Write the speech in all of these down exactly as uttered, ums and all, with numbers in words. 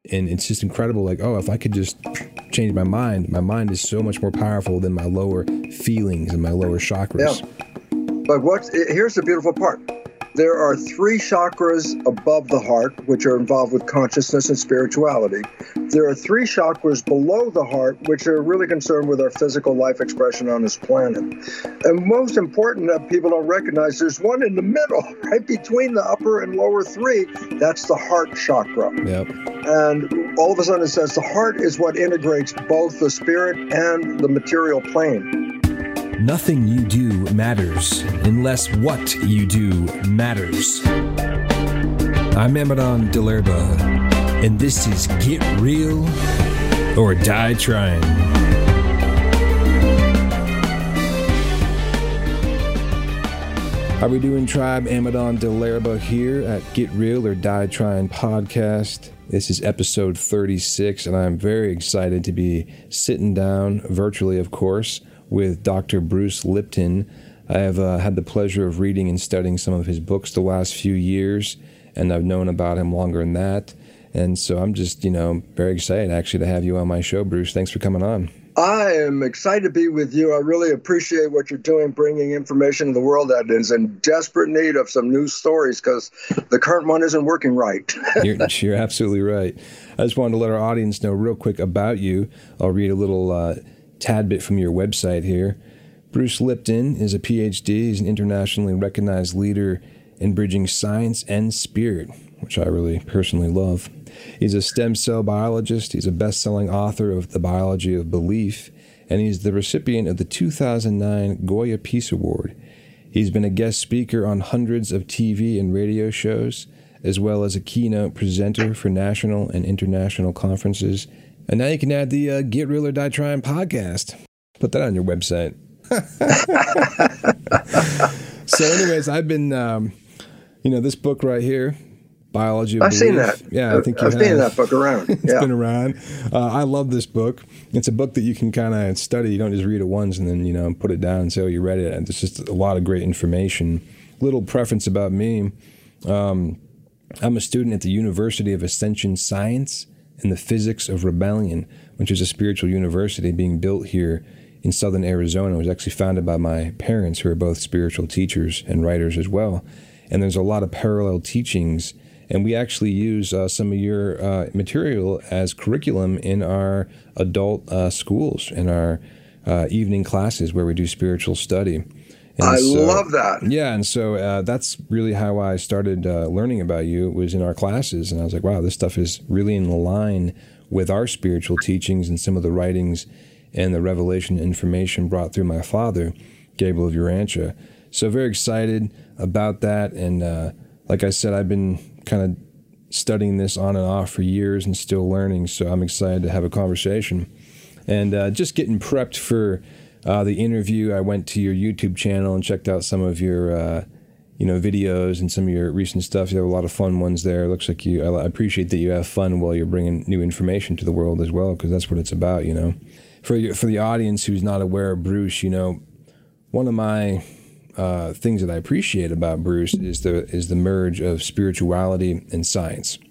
And it's just incredible. Like, oh, if I could just change my mind, my mind is so much more powerful than my lower feelings and my lower chakras. Yeah. But what's, here's the beautiful part. There are three chakras above the heart, which are involved with consciousness and spirituality. There are three chakras below the heart, which are really concerned with our physical life expression on this planet. And most important that people don't recognize, there's one in the middle, right between the upper and lower three. That's the heart chakra. Yep. And all of a sudden it says the heart is what integrates both the spirit and the material plane. Nothing you do matters unless what you do matters. I'm Amadon Delerba, and this is Get Real or Die Trying. How we doing, tribe? Amadon Delerba here at Get Real or Die Trying podcast. This is episode thirty-six, and I'm very excited to be sitting down, virtually of course, with Doctor Bruce Lipton. I have uh, had the pleasure of reading and studying some of his books the last few years, and I've known about him longer than that. And so I'm just, you know, very excited actually to have you on my show, Bruce. Thanks for coming on. I am excited to be with you. I really appreciate what you're doing, bringing information to the world that is in desperate need of some news stories because the current one isn't working right. you're, you're absolutely right. I just wanted to let our audience know real quick about you. I'll read a little uh, tad bit from your website here. Bruce Lipton is a P H D. He's an internationally recognized leader in bridging science and spirit, which I really personally love. He's a stem cell biologist. He's a best-selling author of The Biology of Belief, and he's the recipient of the two thousand nine Goya Peace Award. He's been a guest speaker on hundreds of T V and radio shows, as well as a keynote presenter for national and international conferences. And now you can add the uh, Get Real or Die Trying podcast. Put that on your website. So anyways, I've been, um, you know, this book right here, Biology of I've Belief. seen that. Yeah, I think you I've have. seen that book around. It's yeah. been around. Uh, I love this book. It's a book that you can kind of study. You don't just read it once and then, you know, put it down and say, oh, you read it. And there's just a lot of great information. Little preference about me. Um, I'm a student at the University of Ascension Science and the Physics of Rebellion, which is a spiritual university being built here in southern Arizona. It was actually founded by my parents, who are both spiritual teachers and writers as well. And there's a lot of parallel teachings, and we actually use uh, some of your uh, material as curriculum in our adult uh, schools, in our uh, evening classes where we do spiritual study. And I so, love that. Yeah, and so uh, that's really how I started uh, learning about you, was in our classes. And I was like, wow, this stuff is really in line with our spiritual teachings and some of the writings and the revelation information brought through my father, Gabriel of Urantia. So very excited about that. And uh, like I said, I've been kind of studying this on and off for years and still learning. So I'm excited to have a conversation. And uh, just getting prepped for Uh, the interview, I went to your YouTube channel and checked out some of your, uh, you know, videos and some of your recent stuff. You have a lot of fun ones there. It looks like you, I appreciate that you have fun while you're bringing new information to the world as well, because that's what it's about, you know. For you, for the audience who's not aware of Bruce, you know, one of my uh, things that I appreciate about Bruce is the is the merge of spirituality and science.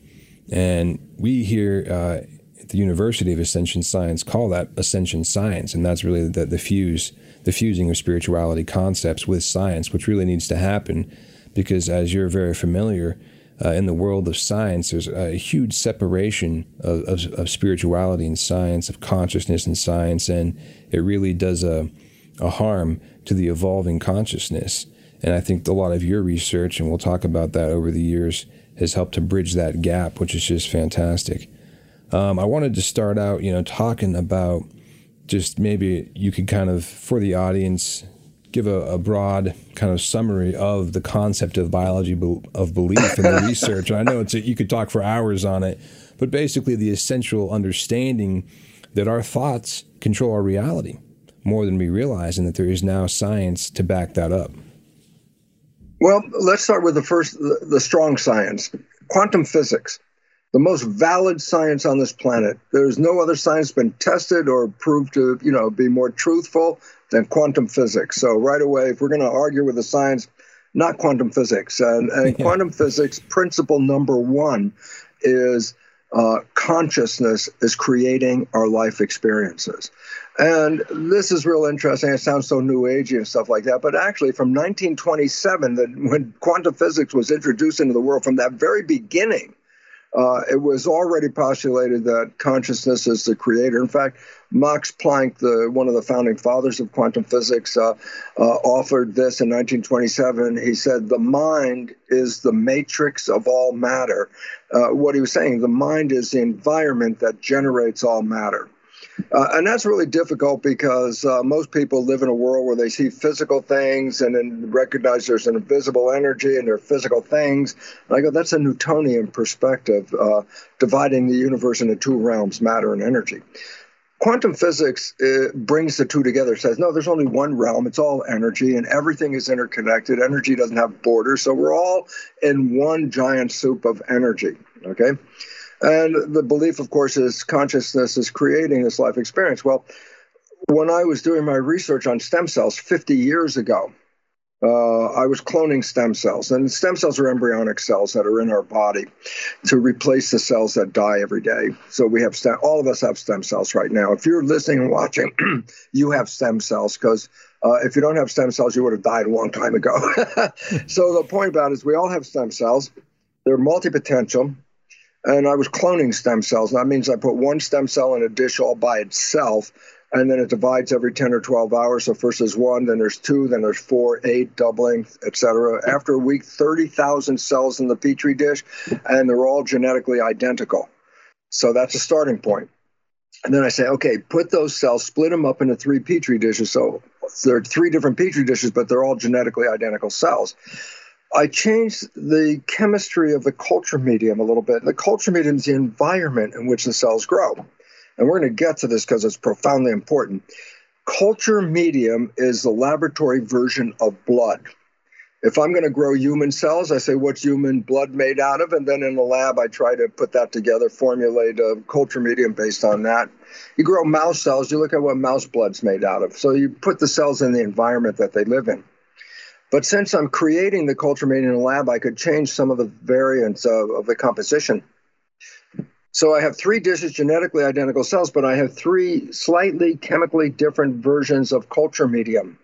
And we here uh, at the University of Ascension Science call that Ascension Science, and that's really the, the fuse, the fusing of spirituality concepts with science, which really needs to happen, because as you're very familiar, uh, in the world of science, there's a huge separation of, of, of spirituality and science, of consciousness and science, and it really does a, a harm to the evolving consciousness. And I think a lot of your research, and we'll talk about that over the years, has helped to bridge that gap, which is just fantastic. Um, I wanted to start out, you know, talking about just maybe you could kind of, for the audience, give a, a broad kind of summary of the concept of biology be- of belief and the research. And I know it's a, you could talk for hours on it, but basically the essential understanding that our thoughts control our reality more than we realize, and that there is now science to back that up. Well, let's start with the first, the, the strong science, quantum physics. The most valid science on this planet. There's no other science been tested or proved to, you know, be more truthful than quantum physics. So right away, if we're going to argue with the science, not quantum physics. And, and Yeah. Quantum physics, principle number one is uh, consciousness is creating our life experiences. And this is real interesting. It sounds so new agey and stuff like that. But actually, from nineteen twenty-seven, that when quantum physics was introduced into the world, from that very beginning, uh, it was already postulated that consciousness is the creator. In fact, Max Planck, the one of the founding fathers of quantum physics, uh, uh, authored this in nineteen twenty-seven. He said, the mind is the matrix of all matter. Uh, what he was saying, the mind is the environment that generates all matter. Uh, and that's really difficult because uh, most people live in a world where they see physical things and then recognize there's an invisible energy and there are physical things. And I go, that's a Newtonian perspective, uh, dividing the universe into two realms, matter and energy. Quantum physics uh, brings the two together. It says, no, there's only one realm. It's all energy, and everything is interconnected. Energy doesn't have borders, so we're all in one giant soup of energy, okay? And the belief, of course, is consciousness is creating this life experience. Well, when I was doing my research on stem cells fifty years ago, uh, I was cloning stem cells. And stem cells are embryonic cells that are in our body to replace the cells that die every day. So we have stem, all of us have stem cells right now. If you're listening and watching, you have stem cells, because uh, if you don't have stem cells, you would have died a long time ago. So the point about it is we all have stem cells. They're multipotential. And I was cloning stem cells. That means I put one stem cell in a dish all by itself, and then it divides every ten or twelve hours. So first there's one, then there's two, then there's four, eight, doubling, et cetera. After a week, thirty thousand cells in the Petri dish, and they're all genetically identical. So that's a starting point. And then I say, okay, put those cells, split them up into three Petri dishes. So there are three different Petri dishes, but they're all genetically identical cells. I changed the chemistry of the culture medium a little bit. The culture medium is the environment in which the cells grow. And we're going to get to this because it's profoundly important. Culture medium is the laboratory version of blood. If I'm going to grow human cells, I say, what's human blood made out of? And then in the lab, I try to put that together, formulate a culture medium based on that. You grow mouse cells, you look at what mouse blood's made out of. So you put the cells in the environment that they live in. But since I'm creating the culture medium in the lab, I could change some of the variants of, of the composition. So I have three dishes, genetically identical cells, but I have three slightly chemically different versions of culture medium.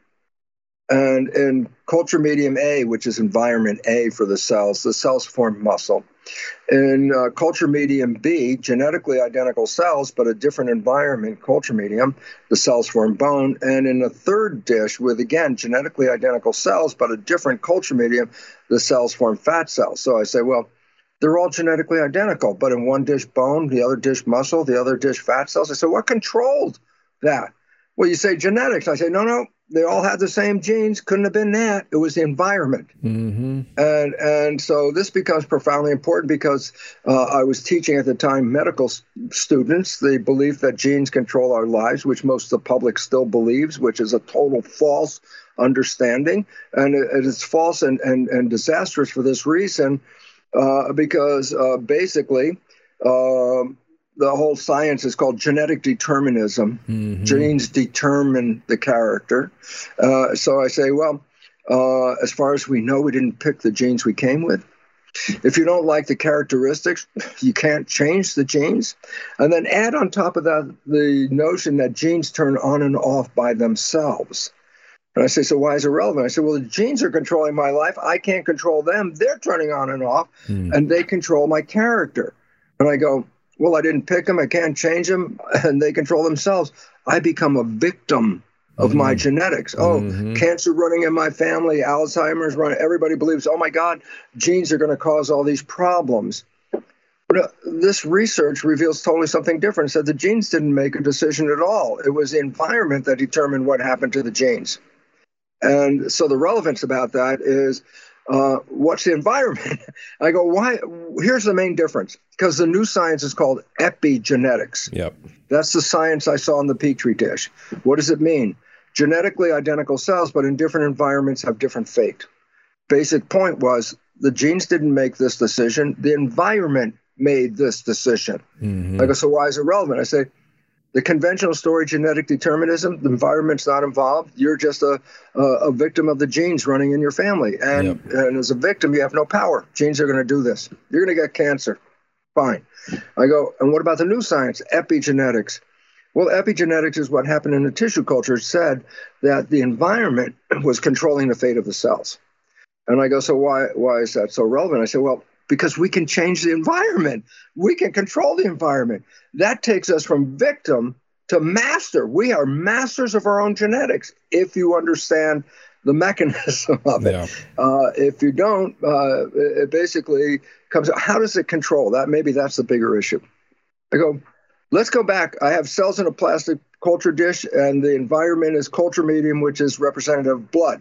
And in culture medium A, which is environment A for the cells, the cells form muscle. In uh, culture medium B, genetically identical cells, but a different environment, culture medium, the cells form bone. And in a third dish with, again, genetically identical cells, but a different culture medium, the cells form fat cells. So I say, well, they're all genetically identical, but in one dish bone, the other dish muscle, the other dish fat cells. I say, what controlled that? Well, you say genetics. I say, no, no. They all had the same genes. Couldn't have been that. It was the environment. Mm-hmm. And and so this becomes profoundly important because uh, I was teaching at the time medical s- students the belief that genes control our lives, which most of the public still believes, which is a total false understanding. And it, it is false and, and, and disastrous for this reason, uh, because uh, basically uh, the whole science is called genetic determinism. Mm-hmm. Genes determine the character. Uh, so I say, well, uh, as far as we know, we didn't pick the genes we came with. If you don't like the characteristics, you can't change the genes. And then add on top of that the notion that genes turn on and off by themselves. And I say, so why is it relevant? I said, well, the genes are controlling my life. I can't control them. They're turning on and off, mm. and they control my character. And I go, well, I didn't pick them. I can't change them, and they control themselves. I become a victim of mm-hmm. my genetics. Oh, mm-hmm. cancer running in my family, Alzheimer's running. Everybody believes, oh, my God, genes are going to cause all these problems. But uh, this research reveals totally something different. It said the genes didn't make a decision at all. It was the environment that determined what happened to the genes. And so the relevance about that is, uh, what's the environment? I go, why? Here's the main difference, because the new science is called epigenetics. Yep. That's the science I saw in the Petri dish. What does it mean? Genetically identical cells, but in different environments have different fate. Basic point was the genes didn't make this decision. The environment made this decision. Mm-hmm. I go, so why is it relevant? I say, the conventional story, genetic determinism, the environment's not involved. You're just a, a, a victim of the genes running in your family. And, yep. and as a victim, you have no power. Genes are going to do this. You're going to get cancer. Fine. I go, and what about the new science, epigenetics? Well, epigenetics is what happened in the tissue culture. It said that the environment was controlling the fate of the cells. And I go, so why, why is that so relevant? I said, well, because we can change the environment. We can control the environment. That takes us from victim to master. We are masters of our own genetics if you understand the mechanism of it. Yeah. Uh, if you don't, uh, it basically comes out. How does it control that? Maybe that's the bigger issue. I go, let's go back. I have cells in a plastic culture dish, and the environment is culture medium, which is representative of blood.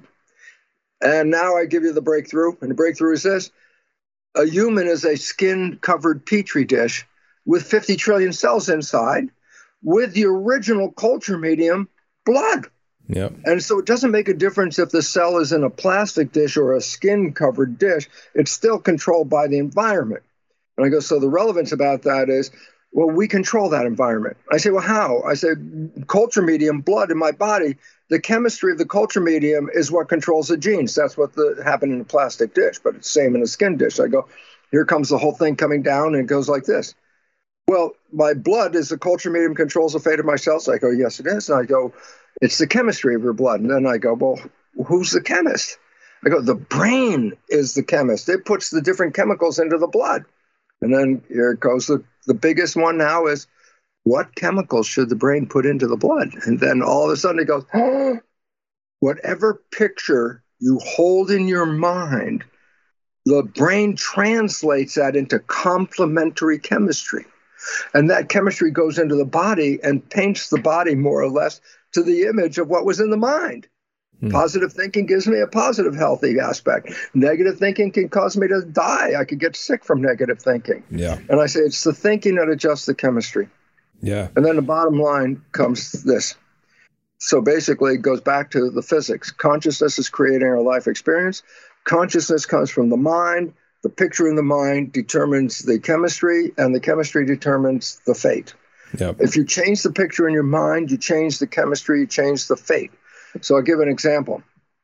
And now I give you the breakthrough, and the breakthrough is this. A human is a skin-covered petri dish with fifty trillion cells inside with the original culture medium, blood. Yep. And so it doesn't make a difference if the cell is in a plastic dish or a skin-covered dish. It's still controlled by the environment. And I go, so the relevance about that is, well, we control that environment. I say, well, how? I say, culture medium, blood in my body, the chemistry of the culture medium is what controls the genes. That's what the, happened in a plastic dish, but it's the same in a skin dish. I go, here comes the whole thing coming down, and it goes like this. Well, my blood is the culture medium controls the fate of my cells. I go, yes, it is. And I go, it's the chemistry of your blood. And then I go, well, who's the chemist? I go, the brain is the chemist. It puts the different chemicals into the blood. And then here goes the, the biggest one now is, what chemicals should the brain put into the blood? And then all of a sudden it goes, oh, whatever picture you hold in your mind, the brain translates that into complementary chemistry. And that chemistry goes into the body and paints the body more or less to the image of what was in the mind. Hmm. Positive thinking gives me a positive, healthy aspect. Negative thinking can cause me to die. I could get sick from negative thinking. Yeah. And I say it's the thinking that adjusts the chemistry. Yeah. And then the bottom line comes this. So basically it goes back to the physics. Consciousness is creating our life experience. Consciousness comes from the mind. The picture in the mind determines the chemistry, and the chemistry determines the fate. Yep. If you change the picture in your mind, you change the chemistry, you change the fate. So I'll give an example.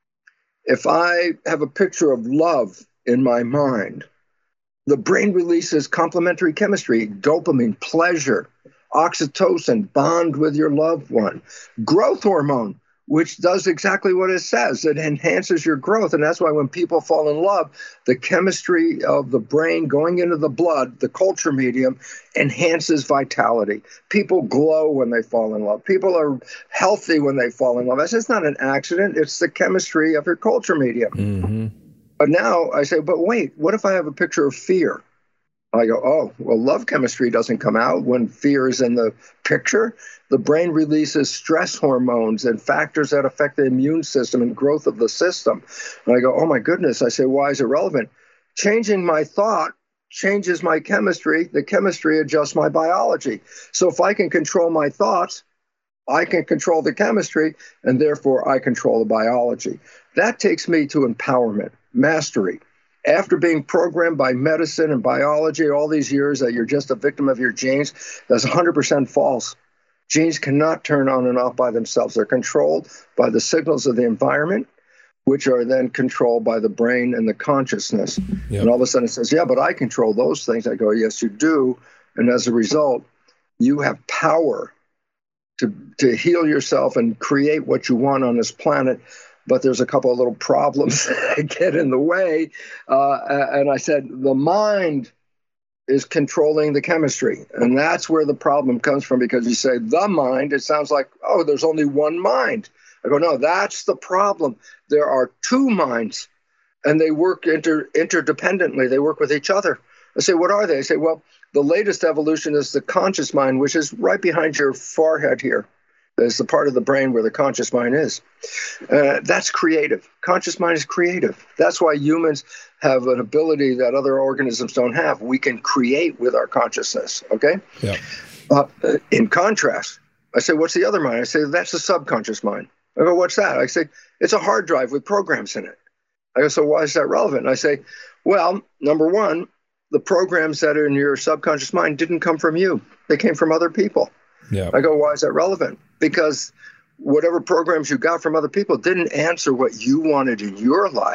If I have a picture of love in my mind, the brain releases complementary chemistry, dopamine, pleasure, oxytocin, bond with your loved one, growth hormone, which does exactly what it says. It enhances your growth. And that's why when people fall in love, the chemistry of the brain going into the blood, the culture medium, enhances vitality. People glow when they fall in love. People are healthy when they fall in love. That's just not an accident. It's the chemistry of your culture medium. Mm-hmm. But now I say, but wait, what if I have a picture of fear? I go, oh, well, love chemistry doesn't come out when fear is in the picture. The brain releases stress hormones and factors that affect the immune system and growth of the system. And I go, oh, my goodness. I say, why is it relevant? Changing my thought changes my chemistry. The chemistry adjusts my biology. So if I can control my thoughts, I can control the chemistry, and therefore I control the biology. That takes me to empowerment, mastery. After being programmed by medicine and biology all these years that you're just a victim of your genes, that's one hundred percent false. Genes cannot turn on and off by themselves. They're controlled by the signals of the environment, which are then controlled by the brain and the consciousness. Yep. And all of a sudden it says, yeah, but I control those things. I go, yes, you do. And as a result, you have power to, to heal yourself and create what you want on this planet. But there's a couple of little problems that get in the way. Uh, and I said, the mind is controlling the chemistry. And that's where the problem comes from, because you say the mind, it sounds like, oh, there's only one mind. I go, no, that's the problem. There are two minds, and they work inter interdependently. They work with each other. I say, what are they? I say, well, the latest evolution is the conscious mind, which is right behind your forehead here. Is the part of the brain where the conscious mind is. Uh, that's creative. Conscious mind is creative. That's why humans have an ability that other organisms don't have. We can create with our consciousness, okay? Yeah. Uh, in contrast, I say, what's the other mind? I say, that's the subconscious mind. I go, what's that? I say, it's a hard drive with programs in it. I go, so why is that relevant? And I say, well, number one, the programs that are in your subconscious mind didn't come from you. They came from other people. Yeah. I go, why is that relevant? Because whatever programs you got from other people didn't answer what you wanted in your life.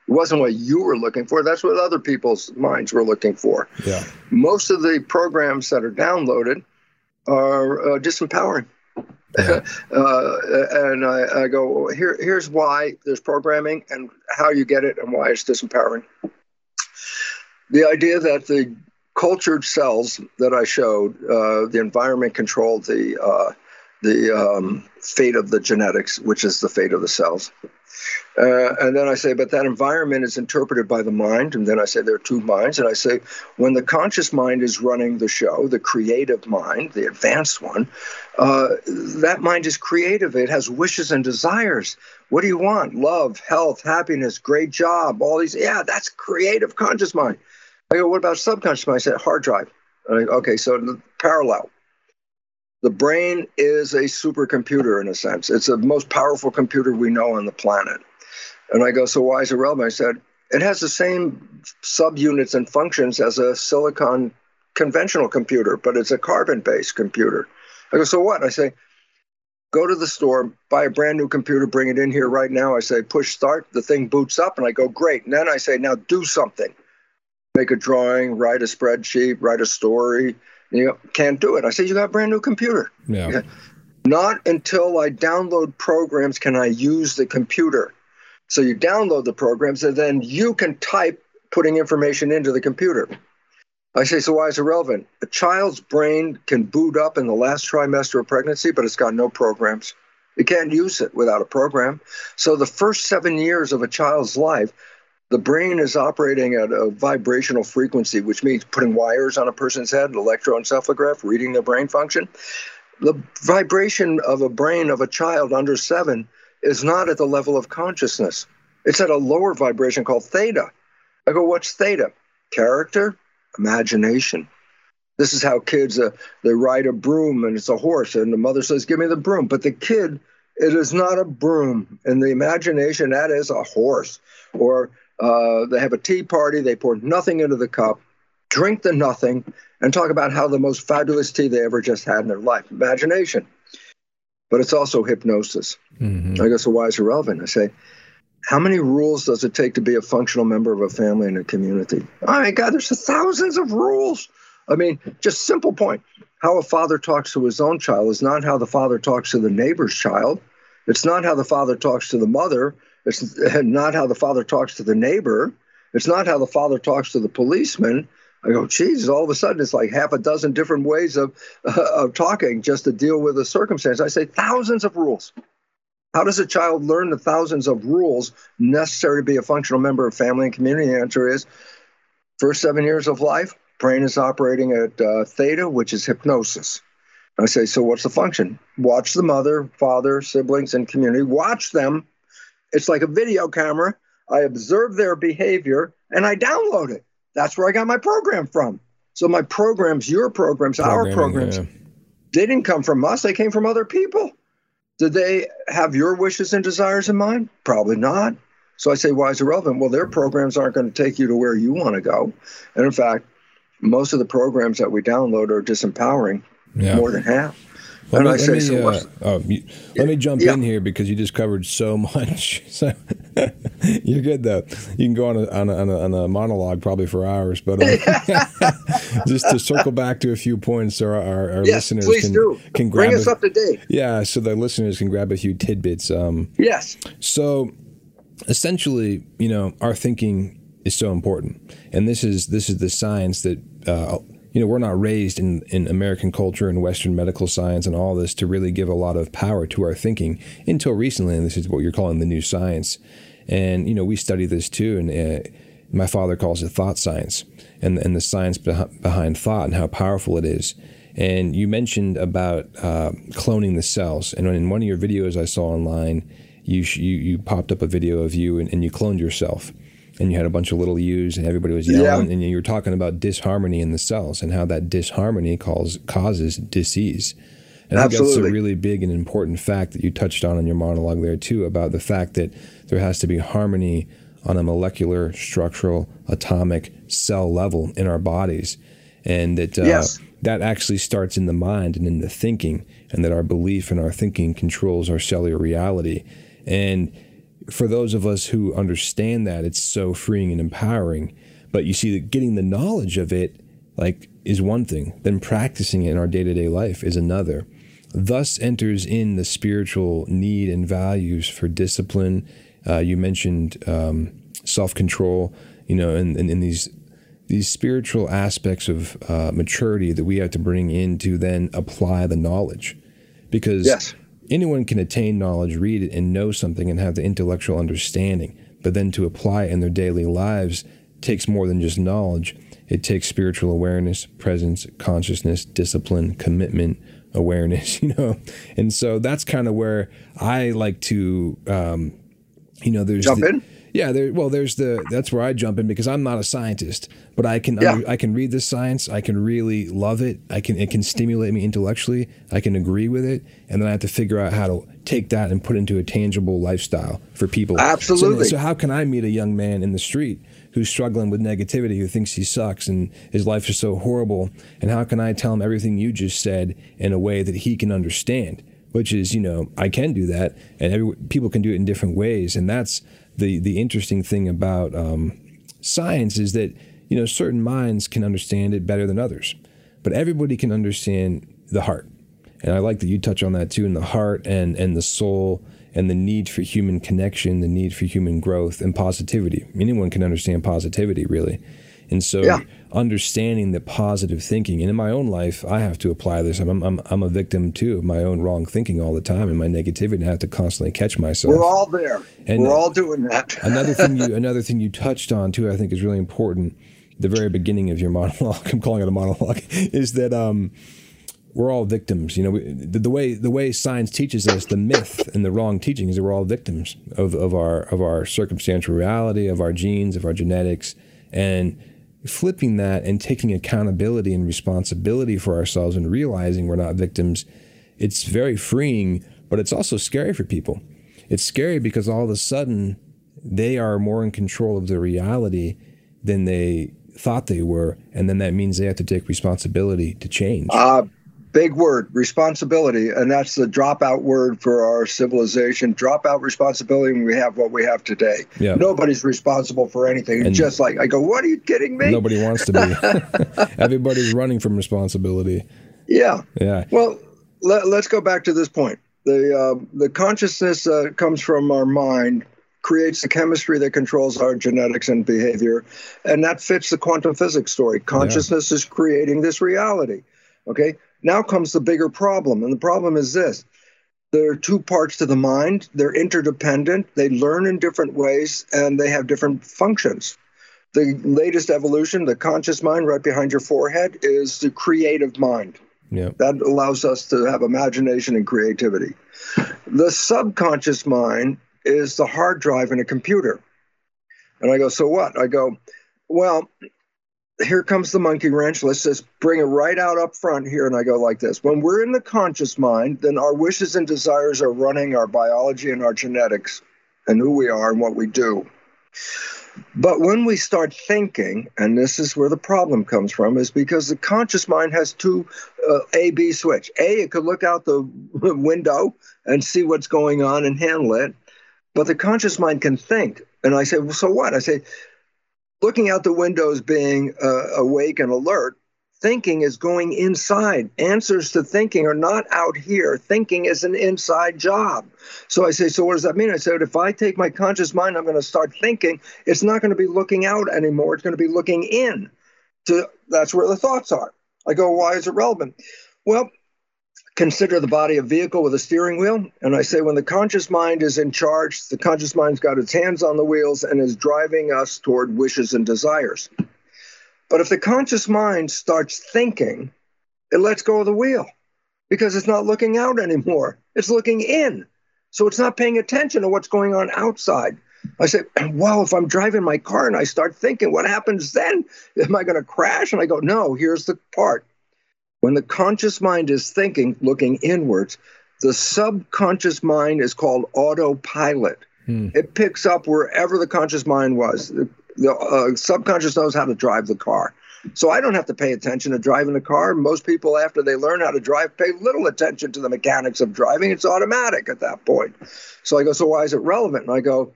It wasn't what you were looking for. That's what other people's minds were looking for. Yeah. Most of the programs that are downloaded are uh, disempowering. Yeah. uh, and I, I go, here, here's why there's programming and how you get it and why it's disempowering. The idea that the cultured cells that I showed, uh, the environment controlled the uh, the um, fate of the genetics, which is the fate of the cells. Uh, and then I say, but that environment is interpreted by the mind. And then I say there are two minds. And I say, when the conscious mind is running the show, the creative mind, the advanced one, uh, that mind is creative. It has wishes and desires. What do you want? Love, health, happiness, great job, all these. Yeah, that's creative conscious mind. I go, what about subconscious mind? I said, hard drive. I, okay, so the parallel. The brain is a supercomputer in a sense. It's the most powerful computer we know on the planet. And I go, so why is it relevant? I said, it has the same subunits and functions as a silicon conventional computer, but it's a carbon-based computer. I go, so what? I say, go to the store, buy a brand new computer, bring it in here right now. I say, push start, the thing boots up, and I go, great. And then I say, now do something. Make a drawing, write a spreadsheet, write a story. And you go, can't do it. I say, you got a brand new computer. Yeah. Okay. Not until I download programs can I use the computer. So you download the programs, and then you can type putting information into the computer. I say, so why is it relevant? A child's brain can boot up in the last trimester of pregnancy, but it's got no programs. You can't use it without a program. So the first seven years of a child's life, the brain is operating at a vibrational frequency, which means putting wires on a person's head, electroencephalograph, reading their brain function. The vibration of a brain of a child under seven is not at the level of consciousness. It's at a lower vibration called theta. I go, what's theta? Character, imagination. This is how kids, uh, they ride a broom and it's a horse and the mother says, give me the broom. But the kid, it is not a broom. In the imagination, that is a horse. Or uh, they have a tea party, they pour nothing into the cup, drink the nothing, and talk about how the most fabulous tea they ever just had in their life. Imagination. But it's also hypnosis. Mm-hmm. I go, so why is it relevant? I say, how many rules does it take to be a functional member of a family and a community? Oh my God, there's thousands of rules. I mean, just simple point. How a father talks to his own child is not how the father talks to the neighbor's child. It's not how the father talks to the mother. It's not how the father talks to the neighbor. It's not how the father talks to the policeman. I go, geez, all of a sudden it's like half a dozen different ways of, uh, of talking just to deal with a circumstance. I say thousands of rules. How does a child learn the thousands of rules necessary to be a functional member of family and community? The answer is first seven years of life, brain is operating at uh, theta, which is hypnosis. I say, so what's the function? Watch the mother, father, siblings, and community. Watch them. It's like a video camera. I observe their behavior and I download it. That's where I got my program from. So my programs, your programs, our programs, yeah. They didn't come from us. They came from other people. Did they have your wishes and desires in mind? Probably not. So I say, why is it relevant? Well, their programs aren't going to take you to where you want to go. And in fact, most of the programs that we download are disempowering, yeah. More than half. Let me, I say, me, so uh, oh, you, yeah. let me jump yeah. in here because you just covered so much. So you're good though. You can go on a, on a, on a, on a monologue probably for hours, but uh, just to circle back to a few points, so our, our, our yes, listeners please can, do. can grab bring us a, up to date. Yeah, so the listeners can grab a few tidbits. Um, yes. So essentially, you know, our thinking is so important, and this is this is the science that. Uh, You know, we're not raised in, in American culture and Western medical science and all this to really give a lot of power to our thinking until recently. And this is what you're calling the new science. And, you know, we study this too. And uh, my father calls it thought science and, and the science beh- behind thought and how powerful it is. And you mentioned about uh, cloning the cells. And in one of your videos I saw online, you you, you popped up a video of you and, and you cloned yourself. And you had a bunch of little U's and everybody was yelling. Yeah. And you were talking about disharmony in the cells and how that disharmony cause, causes disease. And I think Absolutely. That's a really big and important fact that you touched on in your monologue there too, about the fact that there has to be harmony on a molecular, structural, atomic, cell level in our bodies. And that uh, yes. that actually starts in the mind and in the thinking, and that our belief and our thinking controls our cellular reality. And for those of us who understand that, it's so freeing and empowering. But you see that getting the knowledge of it, like, is one thing. Then practicing it in our day-to-day life is another. Thus enters in the spiritual need and values for discipline. Uh, you mentioned um, self-control, you know, and, and, and these these spiritual aspects of uh, maturity that we have to bring in to then apply the knowledge. Because yes. anyone can attain knowledge, read it, and know something and have the intellectual understanding. But then to apply it in their daily lives takes more than just knowledge. It takes spiritual awareness, presence, consciousness, discipline, commitment, awareness, you know. And so that's kind of where I like to, um, you know, there's jump the, in. Yeah, there. Well, there's the. That's where I jump in because I'm not a scientist, but I can. Yeah. Under, I can read the science. I can really love it. I can. It can stimulate me intellectually. I can agree with it, and then I have to figure out how to take that and put it into a tangible lifestyle for people. Absolutely. So, so how can I meet a young man in the street who's struggling with negativity, who thinks he sucks and his life is so horrible, and how can I tell him everything you just said in a way that he can understand? Which is, you know, I can do that, and every, people can do it in different ways, and that's the the interesting thing about um, science is that, you know, certain minds can understand it better than others, but everybody can understand the heart, and I like that you touch on that too, in the heart and and the soul and the need for human connection, the need for human growth and positivity. Anyone can understand positivity, really. And so yeah. understanding the positive thinking, and in my own life, I have to apply this. I'm, I'm I'm a victim too of my own wrong thinking all the time, and my negativity, and I have to constantly catch myself. We're all there. And We're all doing that. another thing you another thing you touched on too, I think is really important. The very beginning of your monologue, I'm calling it a monologue, is that um, we're all victims. You know, we, the, the way the way science teaches us, the myth and the wrong teaching is that we're all victims of of our of our circumstantial reality, of our genes, of our genetics, and flipping that and taking accountability and responsibility for ourselves and realizing we're not victims, it's very freeing, but it's also scary for people. It's scary because all of a sudden they are more in control of their reality than they thought they were, and then that means they have to take responsibility to change. Uh, big word, responsibility, and that's the dropout word for our civilization. Dropout responsibility when we have what we have today. Yeah. Nobody's responsible for anything. And just like, I go, what, are you kidding me? Nobody wants to be. Everybody's running from responsibility. Yeah. Yeah. Well, let, let's go back to this point. The, uh, the consciousness uh, comes from our mind, creates the chemistry that controls our genetics and behavior, and that fits the quantum physics story. Consciousness yeah. is creating this reality. Okay? Now comes the bigger problem, and the problem is this. There are two parts to the mind. They're interdependent. They learn in different ways, and they have different functions. The latest evolution, the conscious mind right behind your forehead, is the creative mind. Yeah. That allows us to have imagination and creativity. The subconscious mind is the hard drive in a computer. And I go, so what? I go, well, here comes the monkey wrench. Let's just bring it right out up front here. And I go like this. When we're in the conscious mind, then our wishes and desires are running our biology and our genetics and who we are and what we do. But when we start thinking, and this is where the problem comes from, is because the conscious mind has two uh, A B switch. A, it could look out the window and see what's going on and handle it. But the conscious mind can think. And I say, well, so what? I say, looking out the windows, being uh, awake and alert, thinking is going inside. Answers to thinking are not out here. Thinking is an inside job. So I say, so what does that mean? I said, if I take my conscious mind, I'm going to start thinking, it's not going to be looking out anymore. It's going to be looking in. To, that's where the thoughts are. I go, why is it relevant? Well, consider the body a vehicle with a steering wheel. And I say, when the conscious mind is in charge, the conscious mind's got its hands on the wheels and is driving us toward wishes and desires. But if the conscious mind starts thinking, it lets go of the wheel because it's not looking out anymore. It's looking in. So it's not paying attention to what's going on outside. I say, well, if I'm driving my car and I start thinking, what happens then? Am I going to crash? And I go, no, here's the part. When the conscious mind is thinking, looking inwards, the subconscious mind is called autopilot. Hmm. It picks up wherever the conscious mind was. The, the uh, subconscious knows how to drive the car. So I don't have to pay attention to driving a car. Most people, after they learn how to drive, pay little attention to the mechanics of driving. It's automatic at that point. So I go, so why is it relevant? And I go,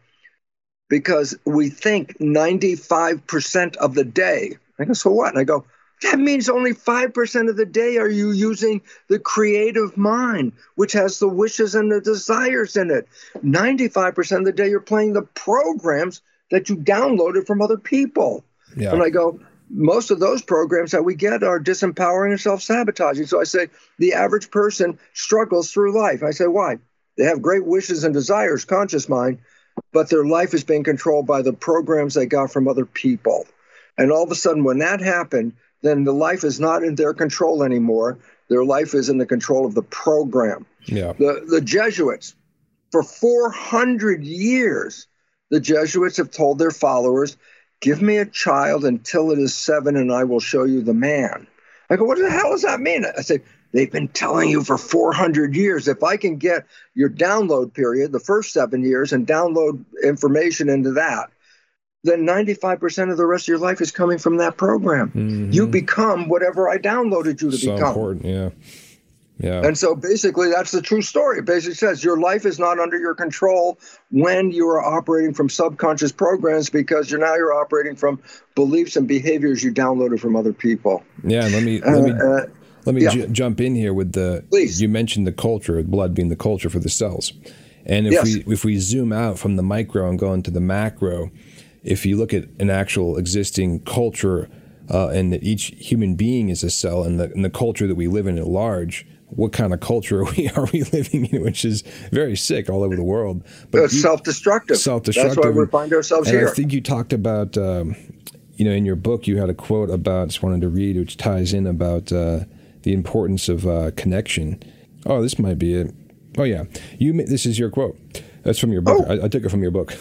because we think ninety-five percent of the day. I go, so what? And I go, that means only five percent of the day are you using the creative mind, which has the wishes and the desires in it. ninety-five percent of the day you're playing the programs that you downloaded from other people. Yeah. And I go, most of those programs that we get are disempowering and self-sabotaging. So I say the average person struggles through life. I say, why? They have great wishes and desires, conscious mind, but their life is being controlled by the programs they got from other people. And all of a sudden, when that happened, then the life is not in their control anymore. Their life is in the control of the program. Yeah. The, the Jesuits, for four hundred years, the Jesuits have told their followers, give me a child until it is seven and I will show you the man. I go, what the hell does that mean? I say, they've been telling you for four hundred years. If I can get your download period, the first seven years, and download information into that, then ninety-five percent of the rest of your life is coming from that program. Mm-hmm. You become whatever I downloaded you to so become. So important, yeah. Yeah. And so basically that's the true story. It basically says your life is not under your control when you are operating from subconscious programs, because you're now you're operating from beliefs and behaviors you downloaded from other people. Yeah, let me let me uh, uh, let me yeah. j- jump in here with the Please. You mentioned the culture, blood being the culture for the cells. And if yes. we if we zoom out from the micro and go into the macro, if you look at an actual existing culture, uh, and that each human being is a cell, and the, and the culture that we live in at large, what kind of culture are we, are we living in, which is very sick all over the world. But it's self-destructive. Self-destructive. That's why we find ourselves and here. I think you talked about, um, you know, in your book, you had a quote about, just wanted to read, which ties in about uh, the importance of uh, connection. Oh, this might be it. Oh, yeah. You. This is your quote. That's from your book. Oh. I, I took it from your book.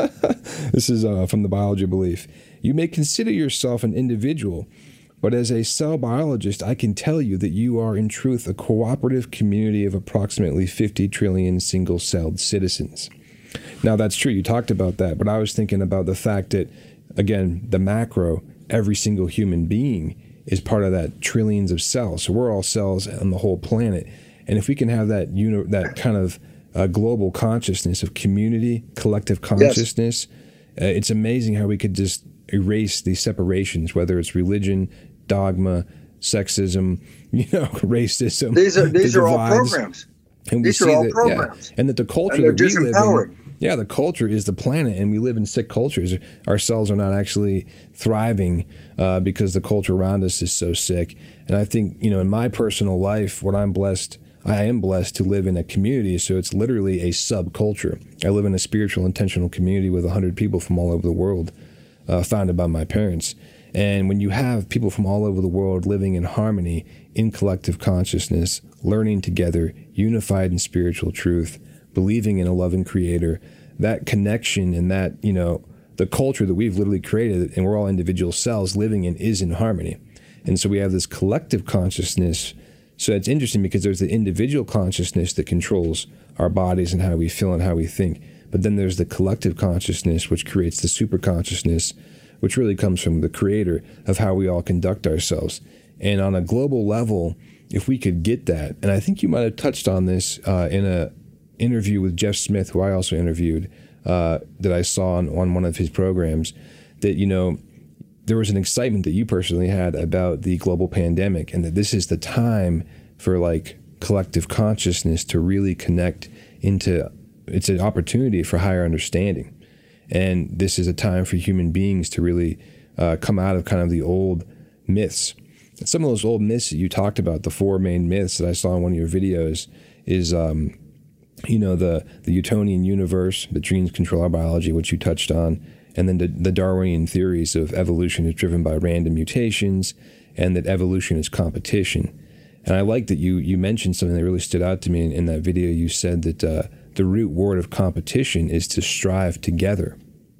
This is uh, from The Biology of Belief. You may consider yourself an individual, but as a cell biologist, I can tell you that you are in truth a cooperative community of approximately fifty trillion single-celled citizens. Now, that's true. You talked about that, but I was thinking about the fact that, again, the macro, every single human being is part of that trillions of cells. So we're all cells on the whole planet. And if we can have that uni- that kind of uh, global consciousness of community, collective consciousness, yes. uh, it's amazing how we could just erase these separations, whether it's religion, dogma, sexism, you know, racism. These are these the are divides. all programs. And we these see are all that, programs. Yeah, and that the culture and that we live disempowering. in, yeah, the culture is the planet, and we live in sick cultures. Our cells are not actually thriving uh, because the culture around us is so sick. And I think, you know, in my personal life, what I'm blessed, I am blessed to live in a community. So it's literally a subculture. I live in a spiritual, intentional community with one hundred people from all over the world, uh, founded by my parents. And when you have people from all over the world living in harmony, in collective consciousness, learning together, unified in spiritual truth, believing in a loving creator, that connection and that, you know, the culture that we've literally created and we're all individual cells living in is in harmony. And so we have this collective consciousness. So it's interesting because there's the individual consciousness that controls our bodies and how we feel and how we think. But then there's the collective consciousness, which creates the super consciousness, which really comes from the creator of how we all conduct ourselves. And on a global level, if we could get that, and I think you might have touched on this uh, in a interview with Jeff Smith, who I also interviewed, uh, that I saw on, on one of his programs, that, you know, there was an excitement that you personally had about the global pandemic, and that this is the time for like collective consciousness to really connect into, it's an opportunity for higher understanding. And this is a time for human beings to really uh, come out of kind of the old myths. Some of those old myths that you talked about, the four main myths that I saw in one of your videos, is, um, you know, the, the Newtonian universe, that genes control our biology, which you touched on, and then the, the Darwinian theories of evolution is driven by random mutations, and that evolution is competition. And I like that you you mentioned something that really stood out to me in, in that video. You said that uh, the root word of competition is to strive together,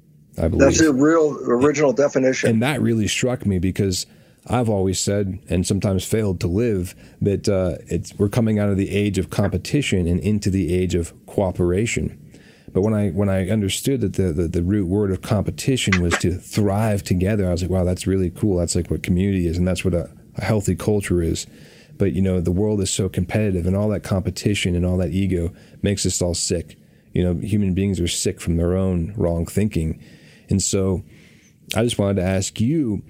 I believe. That's the real original definition. And that really struck me because I've always said, and sometimes failed to live, that uh, it's, we're coming out of the age of competition and into the age of cooperation. But when I when I understood that the, the, the root word of competition was to thrive together, I was like, wow, that's really cool. That's like what community is, and that's what a, a healthy culture is. But, you know, the world is so competitive, and all that competition and all that ego makes us all sick. You know, human beings are sick from their own wrong thinking. And so I just wanted to ask you,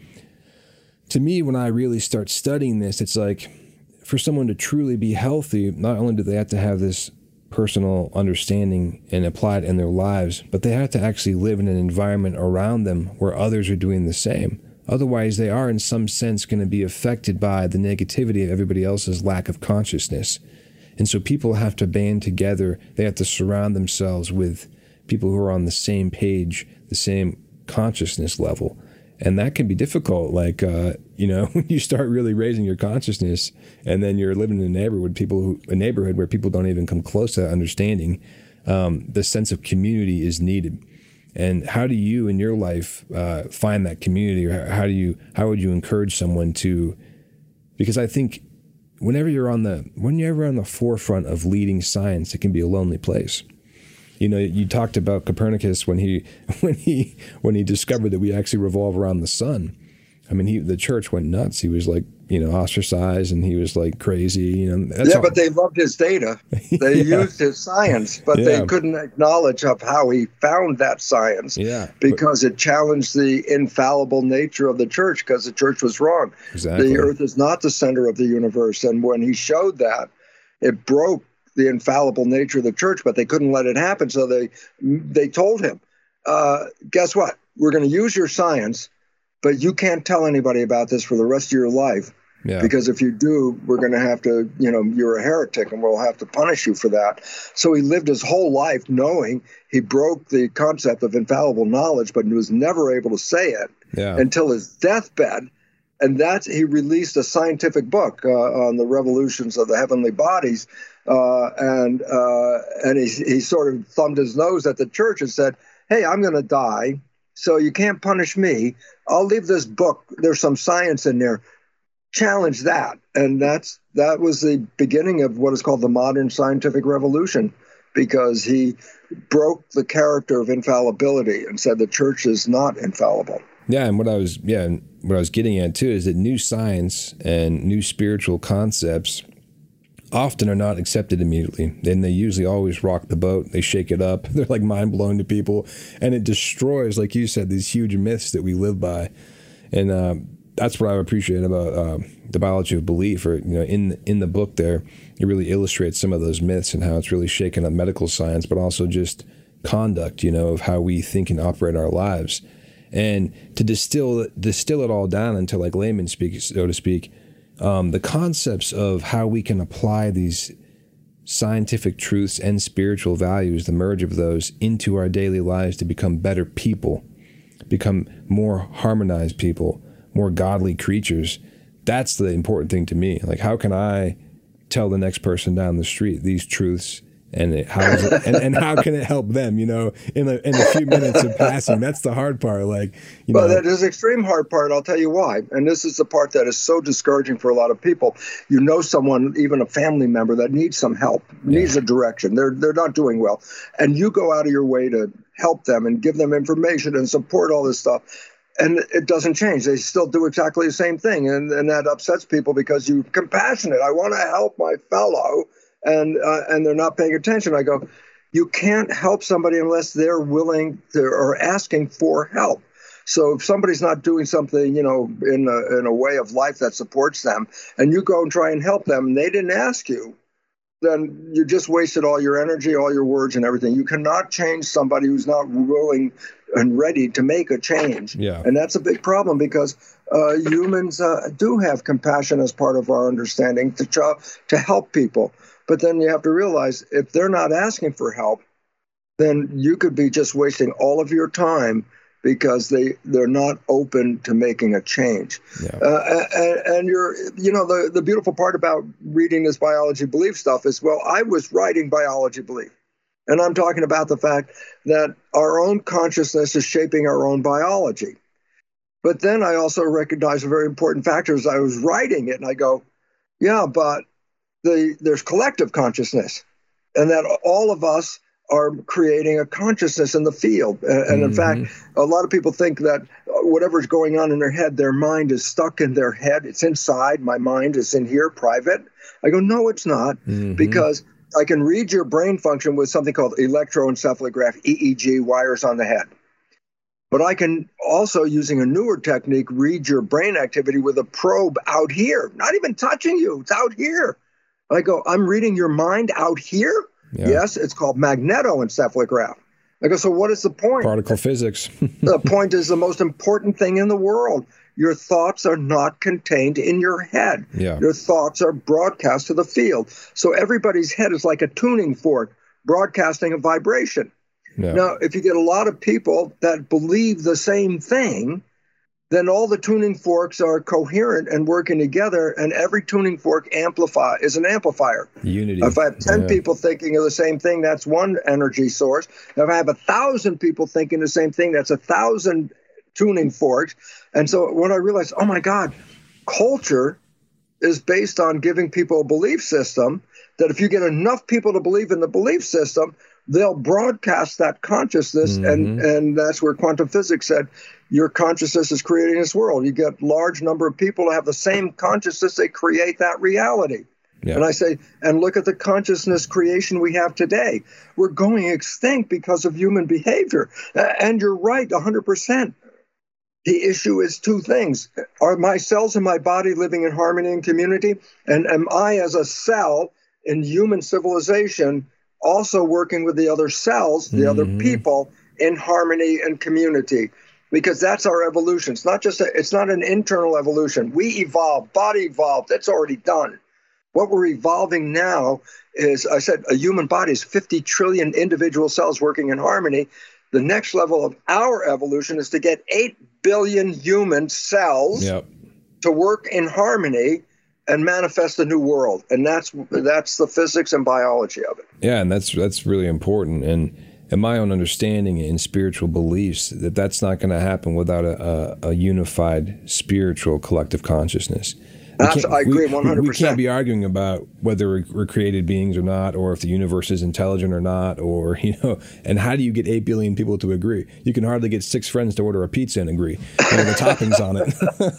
to me, when I really start studying this, it's like for someone to truly be healthy, not only do they have to have this personal understanding and apply it in their lives, but they have to actually live in an environment around them where others are doing the same. Otherwise, they are in some sense going to be affected by the negativity of everybody else's lack of consciousness. And so people have to band together. They have to surround themselves with people who are on the same page, the same consciousness level. And that can be difficult. Like, uh, you know, when you start really raising your consciousness and then you're living in a neighborhood, people who, a neighborhood where people don't even come close to understanding, um, the sense of community is needed. And how do you in your life uh, find that community, or how do you, how would you encourage someone to, because I think whenever you're on the, when you're ever on the forefront of leading science, it can be a lonely place. You know, you talked about Copernicus when he, when he, when he discovered that we actually revolve around the sun. I mean, he, the church went nuts. He was like, you know, ostracized, and he was like crazy. You know, that's yeah, all. But they loved his data. They yeah. used his science, but yeah. they couldn't acknowledge of how he found that science. Yeah, because but, it challenged the infallible nature of the church, because the church was wrong. Exactly. The earth is not the center of the universe, and when he showed that, it broke the infallible nature of the church. But they couldn't let it happen, so they they told him, uh, "Guess what? We're going to use your science, but you can't tell anybody about this for the rest of your life." Yeah. Because if you do, we're going to have to, you know, you're a heretic and we'll have to punish you for that. So he lived his whole life knowing he broke the concept of infallible knowledge, but he was never able to say it yeah. until his deathbed. And that's, he released a scientific book uh, on the revolutions of the heavenly bodies. Uh, and uh, and he, he sort of thumbed his nose at the church and said, hey, I'm going to die, so you can't punish me. I'll leave this book. There's some science in there. Challenge that. And that's that was the beginning of what is called the modern scientific revolution, because he broke the character of infallibility and said the church is not infallible. Yeah, and what I was yeah, what I was getting at too is that new science and new spiritual concepts often are not accepted immediately. And they usually always rock the boat. They shake it up. They're like mind-blowing to people. And it destroys, like you said, these huge myths that we live by. And uh, that's what I appreciate about uh, the biology of belief. Or, you know, in in the book there, it really illustrates some of those myths and how it's really shaken up medical science, but also just conduct, you know, of how we think and operate our lives. And to distill distill it all down into like layman speak, so to speak, um, the concepts of how we can apply these scientific truths and spiritual values, the merge of those into our daily lives to become better people, become more harmonized people, more godly creatures. That's the important thing to me. Like, how can I tell the next person down the street these truths, and it, how is it, and, and how can it help them, you know, in a, in a few minutes of passing? That's the hard part. Like, you well, know. That is the extreme hard part. I'll tell you why. And this is the part that is so discouraging for a lot of people. You know, someone, even a family member, that needs some help, needs yeah. a direction. They're they're not doing well, and you go out of your way to help them and give them information and support all this stuff. And it doesn't change. They still do exactly the same thing. And, and that upsets people because you're compassionate. I want to help my fellow. And uh, and they're not paying attention. I go, you can't help somebody unless they're willing to, or asking for help. So if somebody's not doing something, you know, in a, in a way of life that supports them, and you go and try and help them, and they didn't ask you, then you just wasted all your energy, all your words and everything. You cannot change somebody who's not willing and ready to make a change. Yeah. And that's a big problem, because uh, humans uh, do have compassion as part of our understanding to ch- to help people. But then you have to realize, if they're not asking for help, then you could be just wasting all of your time because they, they're not open to making a change. Yeah. Uh, and, and you're, you know, the, the beautiful part about reading this biology belief stuff is, well, I was writing biology belief. And I'm talking about the fact that our own consciousness is shaping our own biology. But then I also recognize a very important factor as I was writing it, and I go, yeah, but the, there's collective consciousness, and that all of us are creating a consciousness in the field. And in Mm-hmm. fact, a lot of people think that whatever's going on in their head, their mind is stuck in their head. It's inside. My mind is in here, private. I go, no, it's not, Mm-hmm. because I can read your brain function with something called electroencephalograph, E E G, wires on the head. But I can also, using a newer technique, read your brain activity with a probe out here, not even touching you. It's out here. I go, I'm reading your mind out here? Yeah. Yes, it's called magnetoencephalograph. I go, so what is the point? Particle physics. The point is the most important thing in the world. Your thoughts are not contained in your head. Yeah. Your thoughts are broadcast to the field. So everybody's head is like a tuning fork, broadcasting a vibration. Yeah. Now, if you get a lot of people that believe the same thing, then all the tuning forks are coherent and working together, and every tuning fork amplify is an amplifier. Unity. If I have ten Yeah. people thinking of the same thing, that's one energy source. If I have a thousand people thinking the same thing, that's a thousand tuning forks. And so when I realized, oh my God, culture is based on giving people a belief system, that if you get enough people to believe in the belief system, they'll broadcast that consciousness. Mm-hmm. And, and that's where quantum physics said, your consciousness is creating this world. You get large number of people to have the same consciousness, they create that reality. Yeah. And I say, and look at the consciousness creation we have today. We're going extinct because of human behavior. And you're right, one hundred percent. The issue is two things. Are my cells in my body living in harmony and community? And am I, as a cell in human civilization, also working with the other cells, the mm-hmm. other people, in harmony and community? Because that's our evolution. It's not just a, it's not an internal evolution. We evolved, body evolved. That's already done. What we're evolving now is, I said, a human body is fifty trillion individual cells working in harmony. The next level of our evolution is to get eight billion human cells Yep. to work in harmony and manifest a new world. And that's that's the physics and biology of it. Yeah, and that's that's really important. And in my own understanding and spiritual beliefs, that that's not going to happen without a, a, a unified spiritual collective consciousness. That's, I agree one hundred percent. We can't be arguing about whether we're, we're created beings or not, or if the universe is intelligent or not, or, you know, and how do you get eight billion people to agree? You can hardly get six friends to order a pizza and agree. You know, the toppings on it.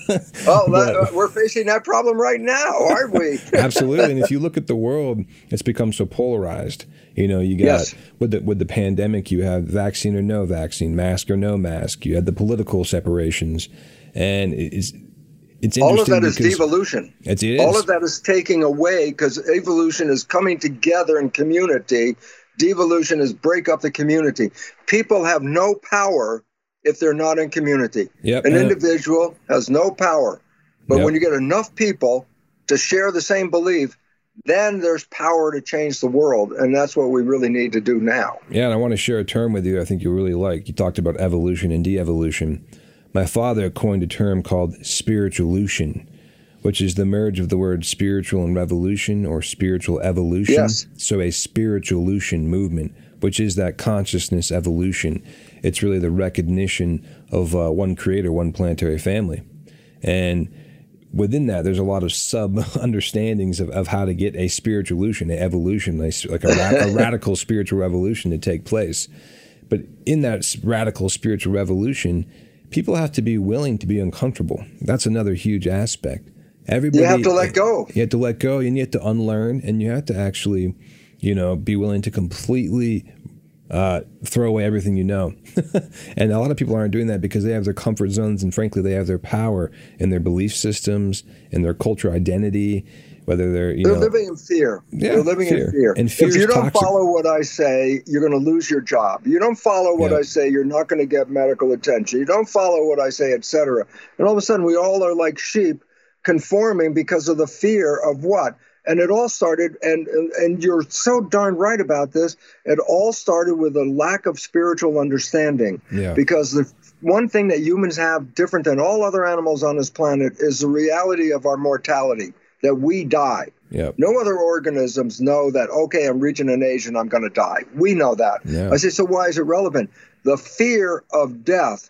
Oh, that, uh, we're facing that problem right now, aren't we? Absolutely. And if you look at the world, it's become so polarized. You know, you got, yes. with the with the pandemic, you have vaccine or no vaccine, mask or no mask. You had the political separations. And it's... It's all of that is devolution. It is. All of that is taking away, because evolution is coming together in community. Devolution is break up the community. People have no power if they're not in community. Yep. An uh, individual has no power. But yep. when you get enough people to share the same belief, then there's power to change the world. And that's what we really need to do now. Yeah, and I want to share a term with you I think you'll really like. You talked about evolution and de-evolution. My father coined a term called spiritualution, which is the merge of the word spiritual and revolution, or spiritual evolution. Yes. So a spiritualution movement, which is that consciousness evolution. It's really the recognition of uh, one creator, one planetary family. And within that, there's a lot of sub-understandings of, of how to get a spiritualution, an evolution, like a, ra- a radical spiritual revolution to take place. But in that radical spiritual revolution, people have to be willing to be uncomfortable. That's another huge aspect. Everybody, you have to let go. You have to let go, and you have to unlearn, and you have to actually, you know, be willing to completely uh, throw away everything you know. And a lot of people aren't doing that because they have their comfort zones, and frankly, they have their power in their belief systems, in their cultural identity, whether they're, you they're know. living in fear. Yeah, they're living fear. in fear. And if you don't toxic. follow what I say, you're going to lose your job. You don't follow what Yeah. I say, you're not going to get medical attention. You don't follow what I say, et cetera. And all of a sudden, we all are like sheep conforming because of the fear of what? And it all started, and, and and you're so darn right about this, it all started with a lack of spiritual understanding. Yeah. Because the one thing that humans have different than all other animals on this planet is the reality of our mortality, that we die. Yep. No other organisms know that, okay, I'm reaching an age and I'm going to die. We know that. Yeah. I say, so why is it relevant? The fear of death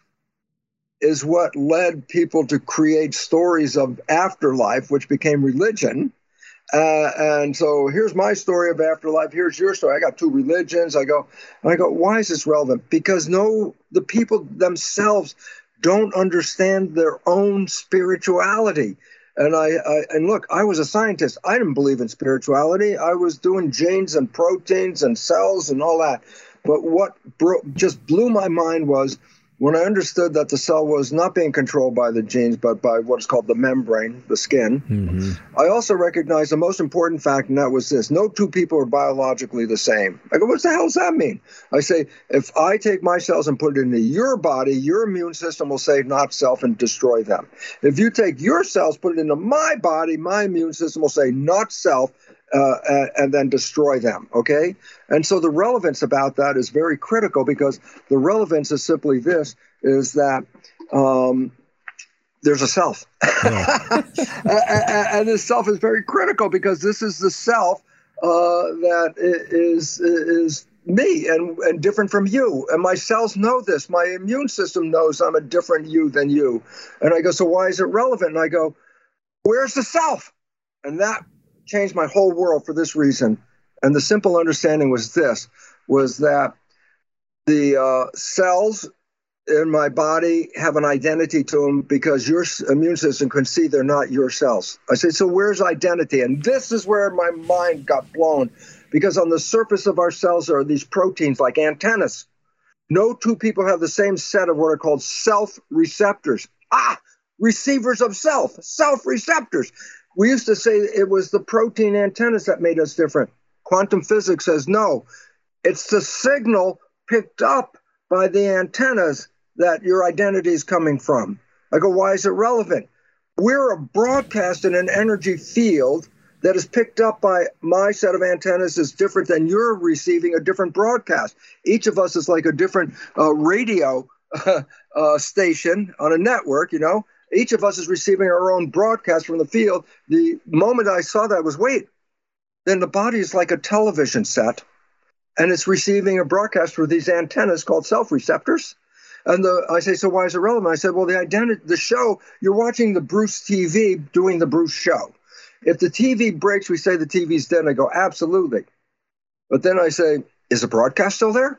is what led people to create stories of afterlife, which became religion. Uh, and so here's my story of afterlife. Here's your story. I got two religions. I go, and I go, why is this relevant? Because no, the people themselves don't understand their own spirituality. And I, I and look, I was a scientist. I didn't believe in spirituality. I was doing genes and proteins and cells and all that. But what bro- just blew my mind was when I understood that the cell was not being controlled by the genes, but by what's called the membrane, the skin. Mm-hmm. I also recognized the most important fact, and that was this. No two people are biologically the same. I go, what the hell does that mean? I say, if I take my cells and put it into your body, your immune system will say not self and destroy them. If you take your cells, put it into my body, my immune system will say not self, Uh, and, and then destroy them, okay? And so the relevance about that is very critical, because the relevance is simply this, is that um, there's a self. Yeah. and, and this self is very critical, because this is the self uh, that is, is me and, and different from you. And my cells know this. My immune system knows I'm a different you than you. And I go, so why is it relevant? And I go, where's the self? And that changed my whole world for this reason. And the simple understanding was this, was that the uh, cells in my body have an identity to them, because your immune system can see they're not your cells. I said, so where's identity? And this is where my mind got blown, because on the surface of our cells are these proteins like antennas. No two people have the same set of what are called self-receptors. Ah, receivers of self, self-receptors. We used to say it was the protein antennas that made us different. Quantum physics says no. It's the signal picked up by the antennas that your identity is coming from. I go, why is it relevant? We're a broadcast in an energy field that is picked up by my set of antennas is different than you're receiving a different broadcast. Each of us is like a different uh, radio uh, uh, station on a network, you know. Each of us is receiving our own broadcast from the field. The moment I saw that was, wait, then the body is like a television set, and it's receiving a broadcast through these antennas called self-receptors. And the, I say, so why is it relevant? I said, well, the identity, the show, you're watching the Bruce T V doing the Bruce show. If the T V breaks, we say the T V's dead. I go, absolutely. But then I say, is the broadcast still there?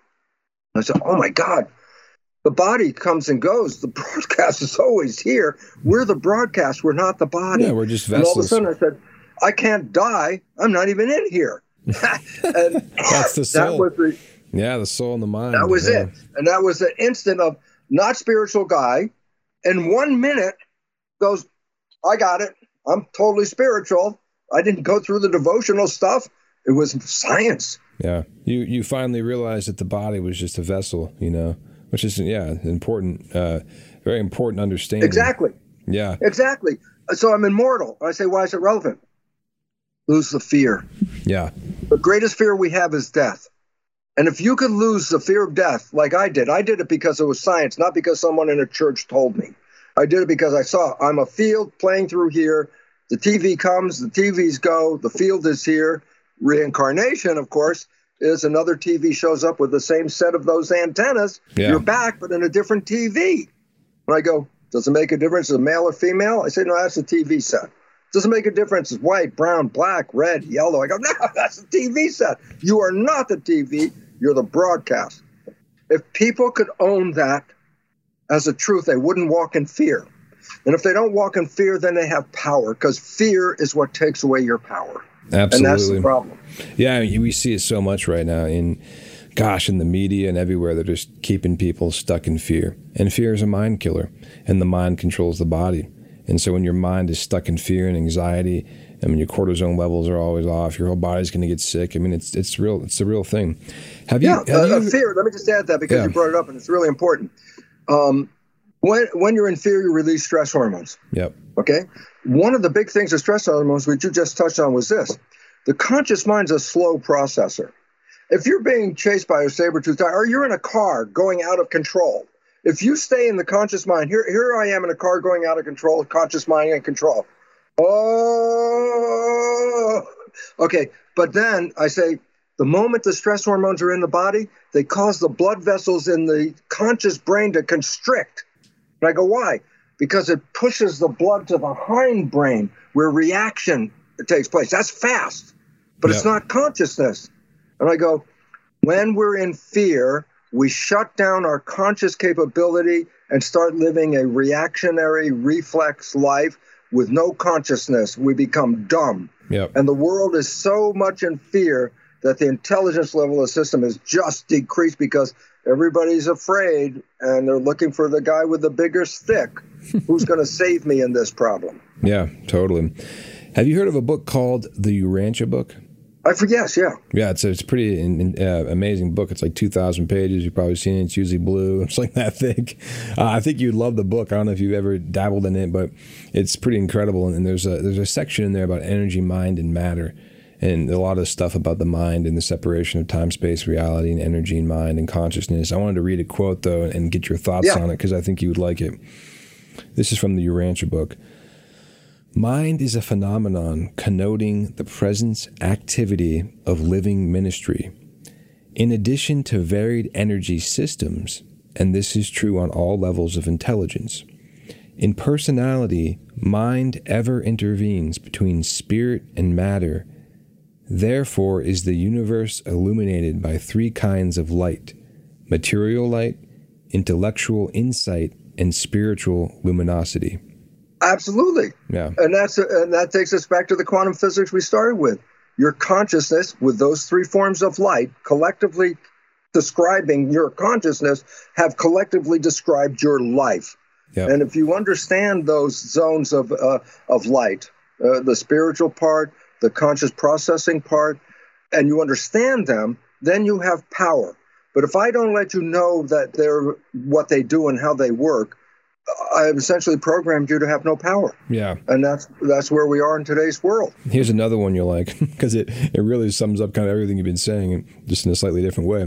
I said, oh my God. The body comes and goes. The broadcast is always here. We're the broadcast. We're not the body. Yeah, we're just vessels. And all of a sudden I said, I can't die. I'm not even in here. And that's the soul. That was the, yeah, the soul and the mind. That was yeah. it. And that was the instant of not spiritual guy. In one minute goes, I got it. I'm totally spiritual. I didn't go through the devotional stuff. It was science. Yeah. You, you finally realized that the body was just a vessel, you know. Which is, yeah, important, uh, very important understanding. Exactly. Yeah. Exactly. So I'm immortal. I say, why is it relevant? Lose the fear. Yeah. The greatest fear we have is death. And if you could lose the fear of death, like I did, I did it because it was science, not because someone in a church told me. I did it because I saw I'm a field playing through here. The T V comes, the T Vs go, the field is here. Reincarnation, of course, is another T V shows up with the same set of those antennas. Yeah. You're back, but in a different T V. And I go, does it make a difference if it's male or female? I say, no, that's a T V set. Does it make a difference if it's white, brown, black, red, yellow? I go, no, that's a T V set. You are not the T V. You're the broadcast. If people could own that as a truth, they wouldn't walk in fear. And if they don't walk in fear, then they have power, because fear is what takes away your power. Absolutely. And that's the problem. Yeah, we see it so much right now in, gosh, in the media and everywhere. They're just keeping people stuck in fear. And fear is a mind killer, and the mind controls the body. And so when your mind is stuck in fear and anxiety, I mean, your cortisone levels are always off. Your whole body's going to get sick. I mean, it's it's real. It's a real thing. Have you? Yeah, have uh, you, fear. Let me just add that because yeah. you brought it up, and it's really important. Um, when when you're in fear, you release stress hormones. Yep. Okay. One of the big things of stress hormones, which you just touched on, was this: the conscious mind's a slow processor. If you're being chased by a saber-toothed tiger, or you're in a car going out of control, if you stay in the conscious mind, here here I am in a car going out of control, conscious mind in control. Oh, okay. But then I say, the moment the stress hormones are in the body, they cause the blood vessels in the conscious brain to constrict. And I go, why? Because it pushes the blood to the hindbrain, where reaction it takes place. That's fast, but Yep. it's not consciousness. And I go, when we're in fear, we shut down our conscious capability and start living a reactionary reflex life with no consciousness. We become dumb. Yep. And the world is so much in fear that the intelligence level of the system is just decreased because everybody's afraid and they're looking for the guy with the bigger stick who's going to save me in this problem. Yeah, totally. Have you heard of a book called the Urantia book? I forget, yeah. Yeah, it's a, it's a pretty uh, amazing book. It's like two thousand pages. You've probably seen it. It's usually blue. It's like that thick. Uh, I think you'd love the book. I don't know if you've ever dabbled in it, but it's pretty incredible. And there's a there's a section in there about energy, mind, and matter, and a lot of stuff about the mind and the separation of time, space, reality, and energy and mind and consciousness. I wanted to read a quote, though, and get your thoughts Yeah. on it because I think you would like it. This is from the Urantia book. Mind is a phenomenon connoting the presence activity of living ministry. In addition to varied energy systems, and this is true on all levels of intelligence, in personality, mind ever intervenes between spirit and matter. Therefore is the universe illuminated by three kinds of light: material light, intellectual insight, and spiritual luminosity. Absolutely. Yeah. And that's and that takes us back to the quantum physics we started with. Your consciousness with those three forms of light collectively describing your consciousness have collectively described your life. Yep. And if you understand those zones of uh, of light, uh, the spiritual part, the conscious processing part, and you understand them, then you have power. But if I don't let you know that they're what they do and how they work, I've essentially programmed you to have no power. Yeah. And that's that's where we are in today's world. Here's another one you'll like, because it, it really sums up kind of everything you've been saying, just in a slightly different way.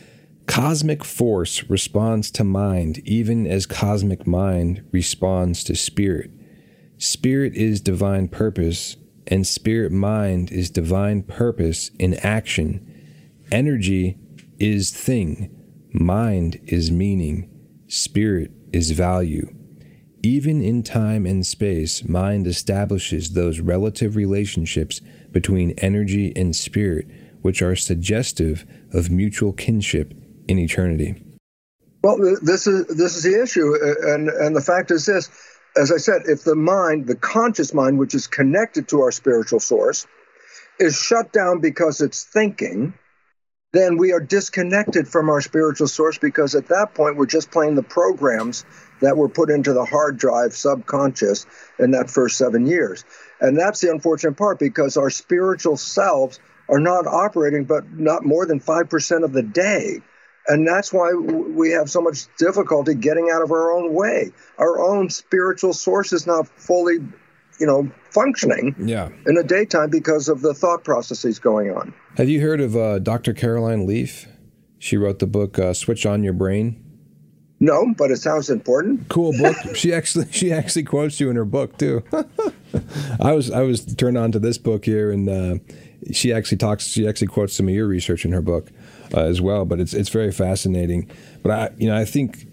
Cosmic force responds to mind, even as cosmic mind responds to spirit. Spirit is divine purpose, and spirit mind is divine purpose in action. Energy is thing, mind is meaning, spirit is value. Even in time and space, mind establishes those relative relationships between energy and spirit, which are suggestive of mutual kinship in eternity. Well, this is this is the issue, and and the fact is this: as I said, if the mind, the conscious mind, which is connected to our spiritual source, is shut down because it's thinking, then we are disconnected from our spiritual source, because at that point we're just playing the programs that were put into the hard drive subconscious in that first seven years. And that's the unfortunate part, because our spiritual selves are not operating but not more than five percent of the day. And that's why we have so much difficulty getting out of our own way. Our own spiritual source is not fully, you know, functioning Yeah. in the daytime because of the thought processes going on. Have you heard of uh, Doctor Caroline Leaf? She wrote the book uh, Switch on Your Brain. No, but it sounds important. Cool book. she actually she actually quotes you in her book too. I was I was turned on to this book here, and uh, she actually talks. She actually quotes some of your research in her book uh, as well. But it's it's very fascinating. But I you know I think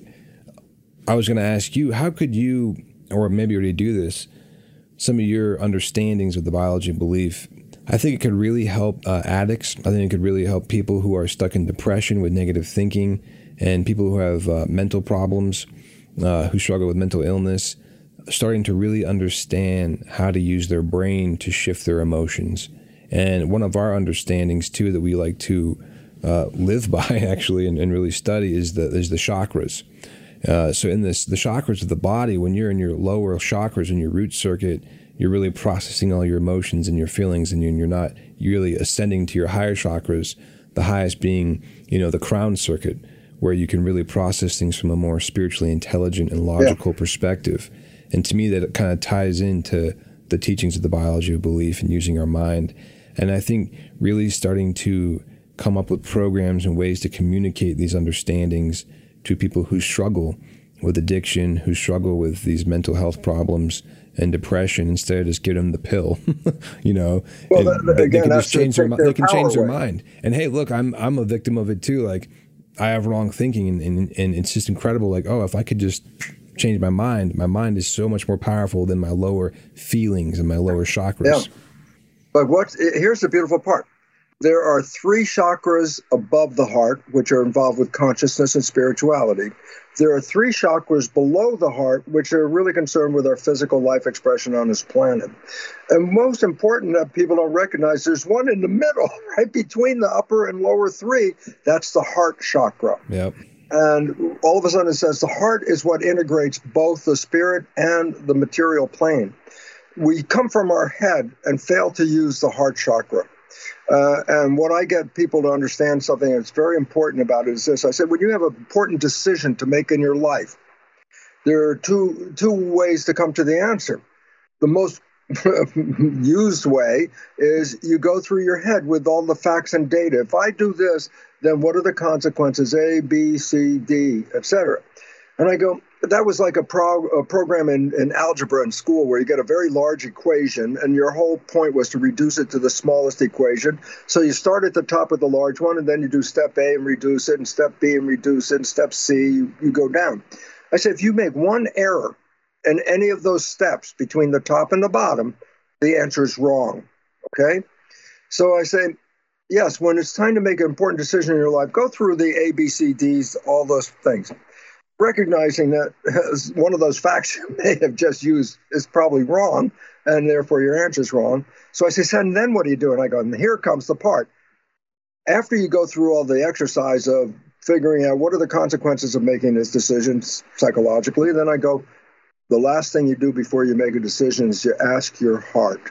I was going to ask you, how could you, or maybe already do this, some of your understandings of the biology of belief. I think it could really help uh, addicts. I think it could really help people who are stuck in depression with negative thinking, and people who have uh, mental problems, uh, who struggle with mental illness, starting to really understand how to use their brain to shift their emotions. And one of our understandings, too, that we like to uh, live by, actually, and, and really study is the is the chakras. Uh, so in this, the chakras of the body, when you're in your lower chakras in your root circuit, you're really processing all your emotions and your feelings, and you're, you're not you're really ascending to your higher chakras, the highest being, you know, the crown circuit, where you can really process things from a more spiritually intelligent and logical yeah. perspective. And to me, that kind of ties into the teachings of the biology of belief and using our mind. And I think really starting to come up with programs and ways to communicate these understandings to people who struggle with addiction, who struggle with these mental health problems and depression, instead of just give them the pill, you know, well, and, that, again, they can just change their, their they can change their away. mind. And hey, look, I'm I'm a victim of it too. Like, I have wrong thinking, and, and, and it's just incredible. Like, oh, if I could just change my mind, my mind is so much more powerful than my lower feelings and my lower chakras. Yeah. But what here's the beautiful part. There are three chakras above the heart, which are involved with consciousness and spirituality. There are three chakras below the heart, which are really concerned with our physical life expression on this planet. And most important that people don't recognize, there's one in the middle, right between the upper and lower three. That's the heart chakra. Yep. And all of a sudden it says the heart is what integrates both the spirit and the material plane. We come from our head and fail to use the heart chakra. Uh, and what I get people to understand something that's very important about it is this. I said, when you have an important decision to make in your life, there are two two ways to come to the answer. The most used way is you go through your head with all the facts and data. If I do this, then what are the consequences? A, B, C, D, et cetera. And I go, that was like a, pro, a program in, in algebra in school where you get a very large equation and your whole point was to reduce it to the smallest equation. So you start at the top of the large one and then you do step A and reduce it and step B and reduce it and step C, you, you go down. I said, if you make one error in any of those steps between the top and the bottom, the answer is wrong, okay? So I say, yes, when it's time to make an important decision in your life, go through the A, B, C, Ds, all those things. Recognizing that one of those facts you may have just used is probably wrong, and therefore your answer is wrong. So I say, and then what do you do? And I go, and here comes the part. After you go through all the exercise of figuring out what are the consequences of making this decision psychologically, then I go, the last thing you do before you make a decision is you ask your heart,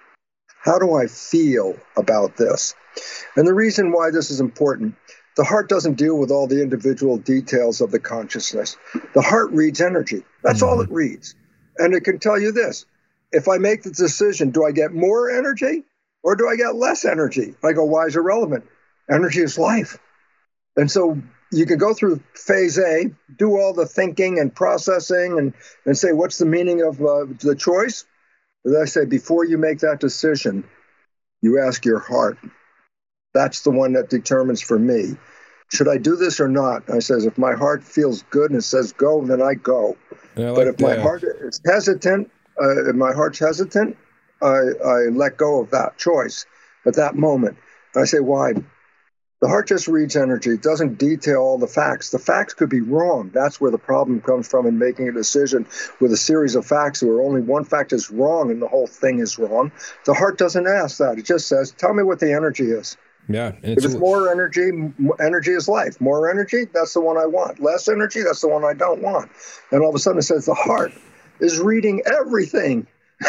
how do I feel about this? And the reason why this is important, the heart doesn't deal with all the individual details of the consciousness. The heart reads energy. That's mm-hmm. all it reads. And it can tell you this. If I make the decision, do I get more energy or do I get less energy? I go, why is it relevant? Energy is life. And so you can go through phase A, do all the thinking and processing and, and say, what's the meaning of uh, the choice? As I say, before you make that decision, you ask your heart. That's the one that determines for me, should I do this or not? I says, if my heart feels good and it says go, then I go. I like but if that. my heart is hesitant, uh, if my heart's hesitant, I, I let go of that choice at that moment. And I say, why? The heart just reads energy. It doesn't detail all the facts. The facts could be wrong. That's where the problem comes from in making a decision with a series of facts where only one fact is wrong and the whole thing is wrong. The heart doesn't ask that. It just says, tell me what the energy is. Yeah. And it's if it's more energy, energy is life. More energy, that's the one I want. Less energy, that's the one I don't want. And all of a sudden it says the heart is reading everything.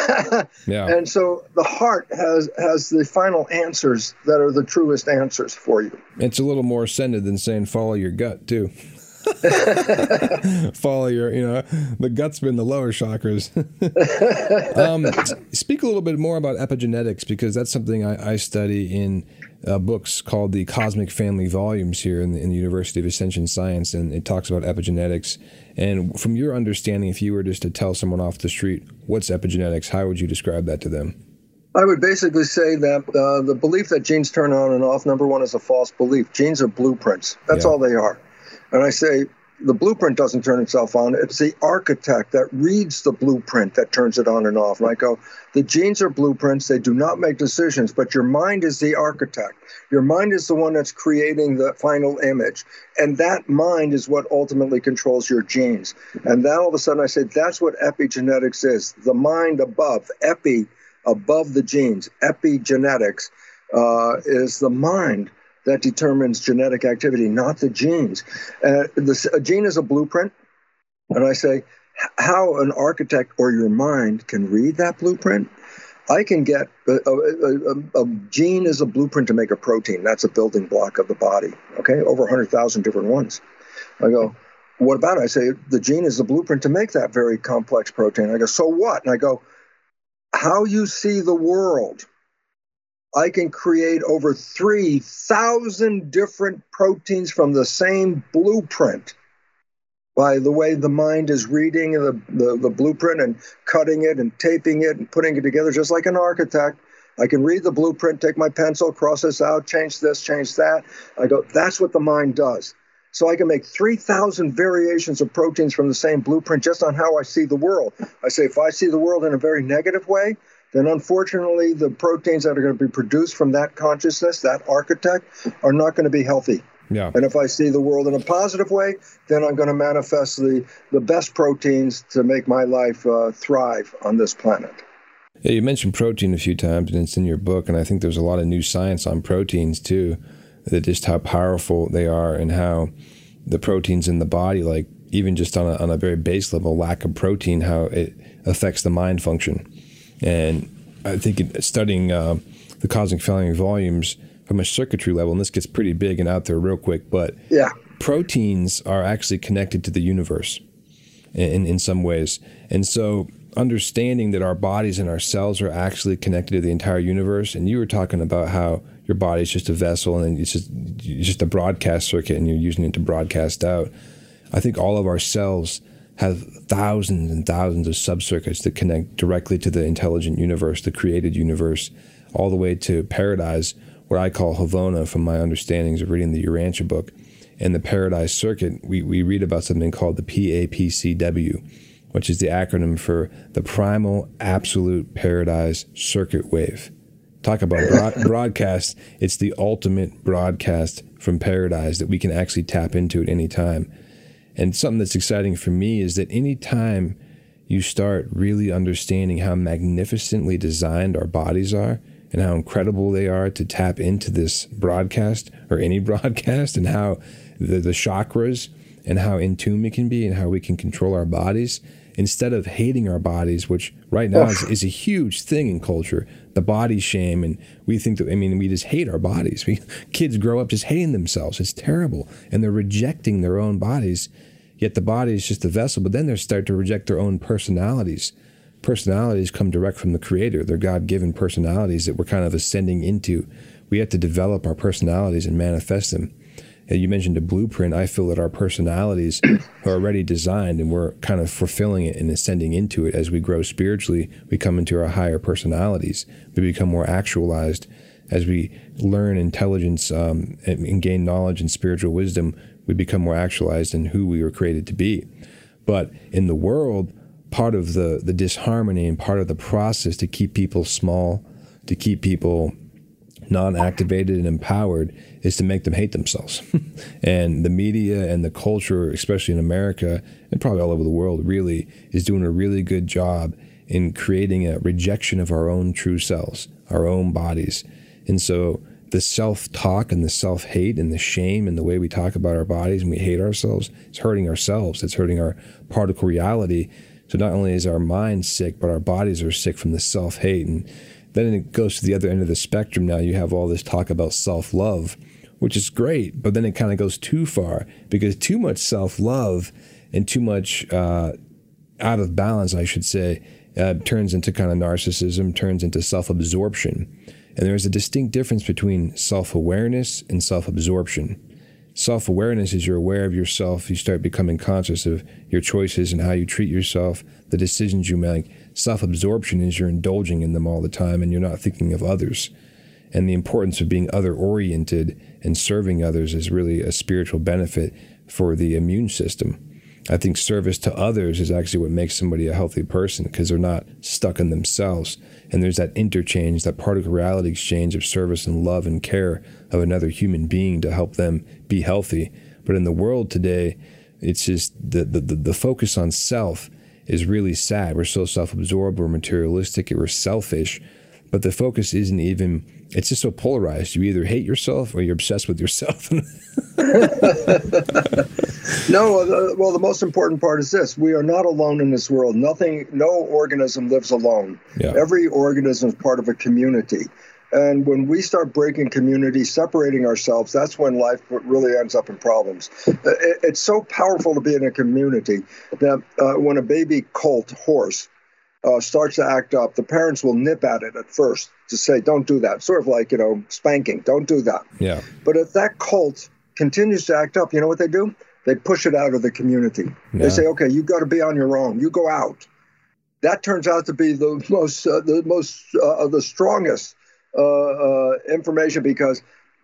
Yeah. And so the heart has has the final answers that are the truest answers for you. It's a little more ascended than saying follow your gut, too. Follow your, you know, the gut's been the lower chakras. um, speak a little bit more about epigenetics, because that's something I, I study in uh, books called the Cosmic Family Volumes here in the, in the University of Ascension Science, and it talks about epigenetics. And from your understanding, if you were just to tell someone off the street, what's epigenetics, how would you describe that to them? I would basically say that uh, the belief that genes turn on and off, number one, is a false belief. Genes are blueprints. That's yeah. all they are. And I say the blueprint doesn't turn itself on. It's the architect that reads the blueprint that turns it on and off. And I go, the genes are blueprints. They do not make decisions, but your mind is the architect. Your mind is the one that's creating the final image. And that mind is what ultimately controls your genes. And then all of a sudden I say, that's what epigenetics is. The mind above, epi, above the genes. Epigenetics uh, is the mind that determines genetic activity, not the genes. Uh, the, a gene is a blueprint. And I say, how an architect or your mind can read that blueprint? I can get, a, a, a, a gene is a blueprint to make a protein. That's a building block of the body, okay? Over one hundred thousand different ones. I go, what about it? I say, the gene is the blueprint to make that very complex protein. I go, so what? And I go, how you see the world. I can create over three thousand different proteins from the same blueprint by the way the mind is reading the, the, the blueprint and cutting it and taping it and putting it together, just like an architect. I can read the blueprint, take my pencil, cross this out, change this, change that. I go, that's what the mind does. So I can make three thousand variations of proteins from the same blueprint just on how I see the world. I say, if I see the world in a very negative way, then unfortunately the proteins that are going to be produced from that consciousness, that architect, are not going to be healthy. Yeah. And if I see the world in a positive way, then I'm going to manifest the, the best proteins to make my life uh, thrive on this planet. Yeah, you mentioned protein a few times, and it's in your book, and I think there's a lot of new science on proteins too, that just how powerful they are and how the proteins in the body, like even just on a, on a very base level, lack of protein, how it affects the mind function. And I think it, studying uh, the cosmic family volumes from a circuitry level, and this gets pretty big and out there real quick, but yeah. proteins are actually connected to the universe in, in some ways. And so understanding that our bodies and our cells are actually connected to the entire universe, and you were talking about how your body is just a vessel and it's just, it's just a broadcast circuit and you're using it to broadcast out. I think all of our cells have thousands and thousands of subcircuits that connect directly to the intelligent universe, the created universe, all the way to paradise, what I call Havona from my understandings of reading the Urantia book. And the Paradise Circuit, we, we read about something called the P A P C W, which is the acronym for the Primal Absolute Paradise Circuit Wave. Talk about broad, broadcast. It's the ultimate broadcast from paradise that we can actually tap into at any time. And something that's exciting for me is that any time you start really understanding how magnificently designed our bodies are, and how incredible they are to tap into this broadcast or any broadcast, and how the, the chakras and how in tune we can be and how we can control our bodies instead of hating our bodies, which right now is, is a huge thing in culture, the body shame. And we think that, I mean, we just hate our bodies. We, kids grow up just hating themselves. It's terrible. And they're rejecting their own bodies, yet the body is just a vessel. But then they start to reject their own personalities. Personalities come direct from the Creator. They're God-given personalities that we're kind of ascending into. We have to develop our personalities and manifest them. And you mentioned a blueprint. I feel that our personalities are already designed, and we're kind of fulfilling it and ascending into it. As we grow spiritually, we come into our higher personalities. We become more actualized. As we learn intelligence um, and, and gain knowledge and spiritual wisdom, we become more actualized in who we were created to be. But in the world, part of the, the disharmony and part of the process to keep people small, to keep people non-activated and empowered, is to make them hate themselves. And the media and the culture, especially in America and probably all over the world, really is doing a really good job in creating a rejection of our own true selves, our own bodies. And so the self-talk and the self-hate and the shame and the way we talk about our bodies and we hate ourselves, it's hurting ourselves. It's hurting our particle reality. So not only is our mind sick, but our bodies are sick from the self-hate. And then it goes to the other end of the spectrum. Now you have all this talk about self-love, which is great, but then it kind of goes too far, because too much self-love and too much uh, out of balance, I should say, uh, turns into kind of narcissism, turns into self-absorption. And there's a distinct difference between self-awareness and self-absorption. Self-awareness is you're aware of yourself. You start becoming conscious of your choices and how you treat yourself, the decisions you make. Self-absorption is you're indulging in them all the time and you're not thinking of others. And the importance of being other-oriented and serving others is really a spiritual benefit for the immune system. I think service to others is actually what makes somebody a healthy person, because they're not stuck in themselves. And there's that interchange, that particle reality exchange of service and love and care of another human being to help them be healthy. But in the world today, it's just the, the, the focus on self is really sad. We're so self-absorbed, we're materialistic, we're selfish. But the focus isn't even, it's just so polarized. You either hate yourself or you're obsessed with yourself. No, uh, well, the most important part is this. We are not alone in this world. Nothing, no organism lives alone. Yeah. Every organism is part of a community. And when we start breaking community, separating ourselves, that's when life really ends up in problems. It's so powerful to be in a community that uh, when a baby colt horse uh, starts to act up, the parents will nip at it at first to say, don't do that. Sort of like, you know, spanking, don't do that. Yeah. But if that colt continues to act up, you know what they do? They push it out of the community. Yeah. They say, okay, you've got to be on your own. You go out. That turns out to be the most, uh, the most, uh, the strongest uh, uh, information, because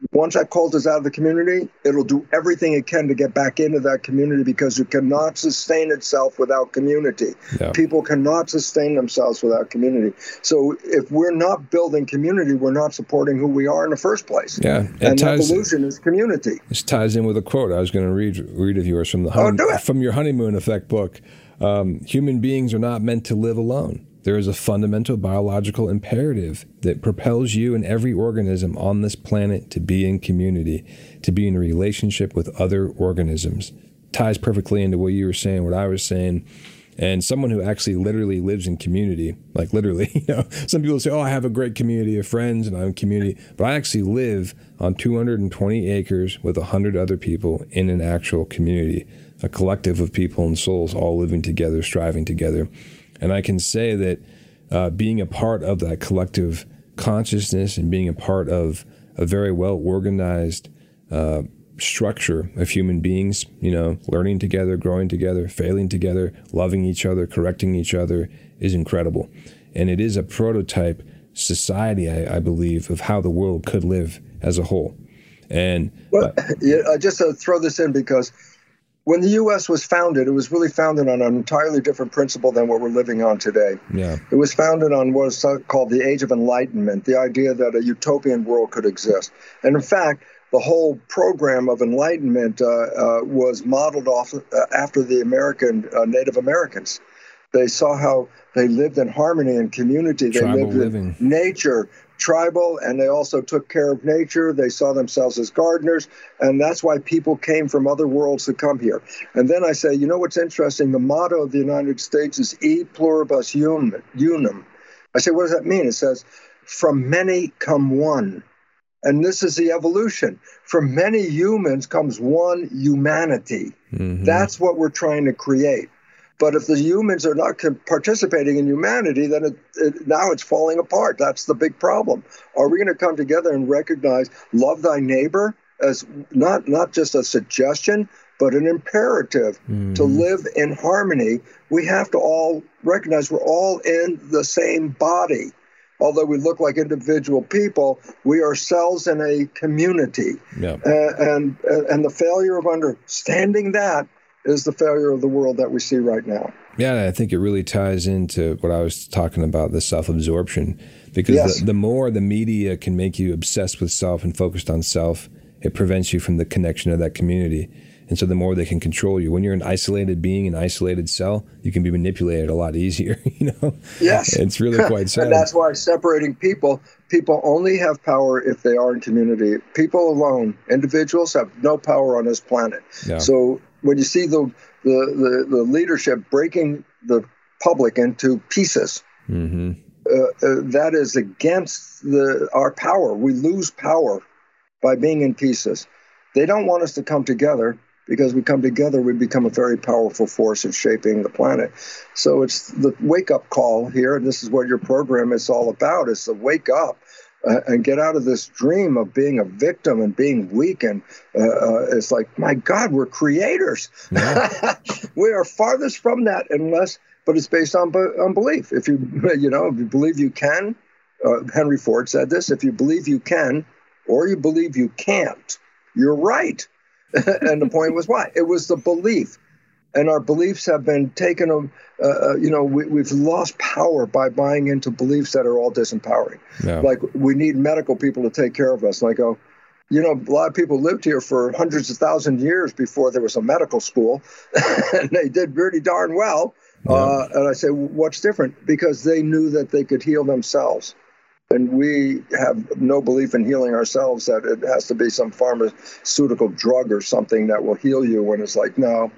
once that cult is out of the community, it'll do everything it can to get back into that community, because it cannot sustain itself without community. Yeah. People cannot sustain themselves without community. So if we're not building community, we're not supporting who we are in the first place. Yeah, and ties, evolution is community. This ties in with a quote I was going to read read of yours from the honey, oh, do it. from your Honeymoon Effect book. Um, human beings are not meant to live alone. There is a fundamental biological imperative that propels you and every organism on this planet to be in community, to be in a relationship with other organisms. Ties perfectly into what you were saying, what I was saying. And someone who actually literally lives in community, like literally, you know, some people say, oh, I have a great community of friends and I'm in community, but I actually live on two hundred twenty acres with one hundred other people in an actual community, a collective of people and souls all living together, striving together. And I can say that uh, being a part of that collective consciousness and being a part of a very well-organized uh, structure of human beings, you know, learning together, growing together, failing together, loving each other, correcting each other is incredible. And it is a prototype society, I, I believe, of how the world could live as a whole. And well, uh, yeah, just to throw this in, because when the U S was founded, it was really founded on an entirely different principle than what we're living on today. Yeah. It was founded on what is called the Age of Enlightenment, the idea that a utopian world could exist. And in fact, the whole program of enlightenment uh, uh, was modeled off uh, after the American uh, Native Americans. They saw how they lived in harmony and community. They Tribal lived living. in nature, tribal, and they also took care of nature. They saw themselves as gardeners, and that's why people came from other worlds to come here. And then I say, you know what's interesting? The motto of the United States is E pluribus unum. I say, what does that mean? It says, from many come one. And this is the evolution. From many humans comes one humanity. Mm-hmm. That's what we're trying to create. But if the humans are not participating in humanity, then it, it, now it's falling apart. That's the big problem. Are we going to come together and recognize love thy neighbor as not, not just a suggestion, but an imperative mm. to live in harmony? We have to all recognize we're all in the same body. Although we look like individual people, we are cells in a community. Yeah. Uh, and, and the failure of understanding that is the failure of the world that we see right now. Yeah, I think it really ties into what I was talking about, the self-absorption. Because yes. the, the more the media can make you obsessed with self and focused on self, it prevents you from the connection of that community. And so the more they can control you. When you're an isolated being, an isolated cell, you can be manipulated a lot easier, you know? Yes. It's really quite sad. And that's why separating people, people only have power if they are in community. People alone, individuals, have no power on this planet. Yeah. So when you see the, the, the, the leadership breaking the public into pieces, mm-hmm. uh, uh, that is against the, our power. We lose power by being in pieces. They don't want us to come together, because we come together, we become a very powerful force in shaping the planet. So it's the wake-up call here, and this is what your program is all about, is to wake up uh, and get out of this dream of being a victim and being weak. And uh, uh, it's like, my God, we're creators. Yeah. We are farthest from that, unless, but it's based on, on belief. If you, you know, if you believe you can, uh, Henry Ford said this, if you believe you can, or you believe you can't, you're right. And the point was why? It was the belief. And our beliefs have been taken, uh, uh, you know, we, we've lost power by buying into beliefs that are all disempowering. Yeah. Like, we need medical people to take care of us. And I go, you know, a lot of people lived here for hundreds of thousands of years before there was a medical school, and they did pretty darn well. Yeah. Uh, and I say, what's different? Because they knew that they could heal themselves. And we have no belief in healing ourselves, that it has to be some pharmaceutical drug or something that will heal you, when it's like, no,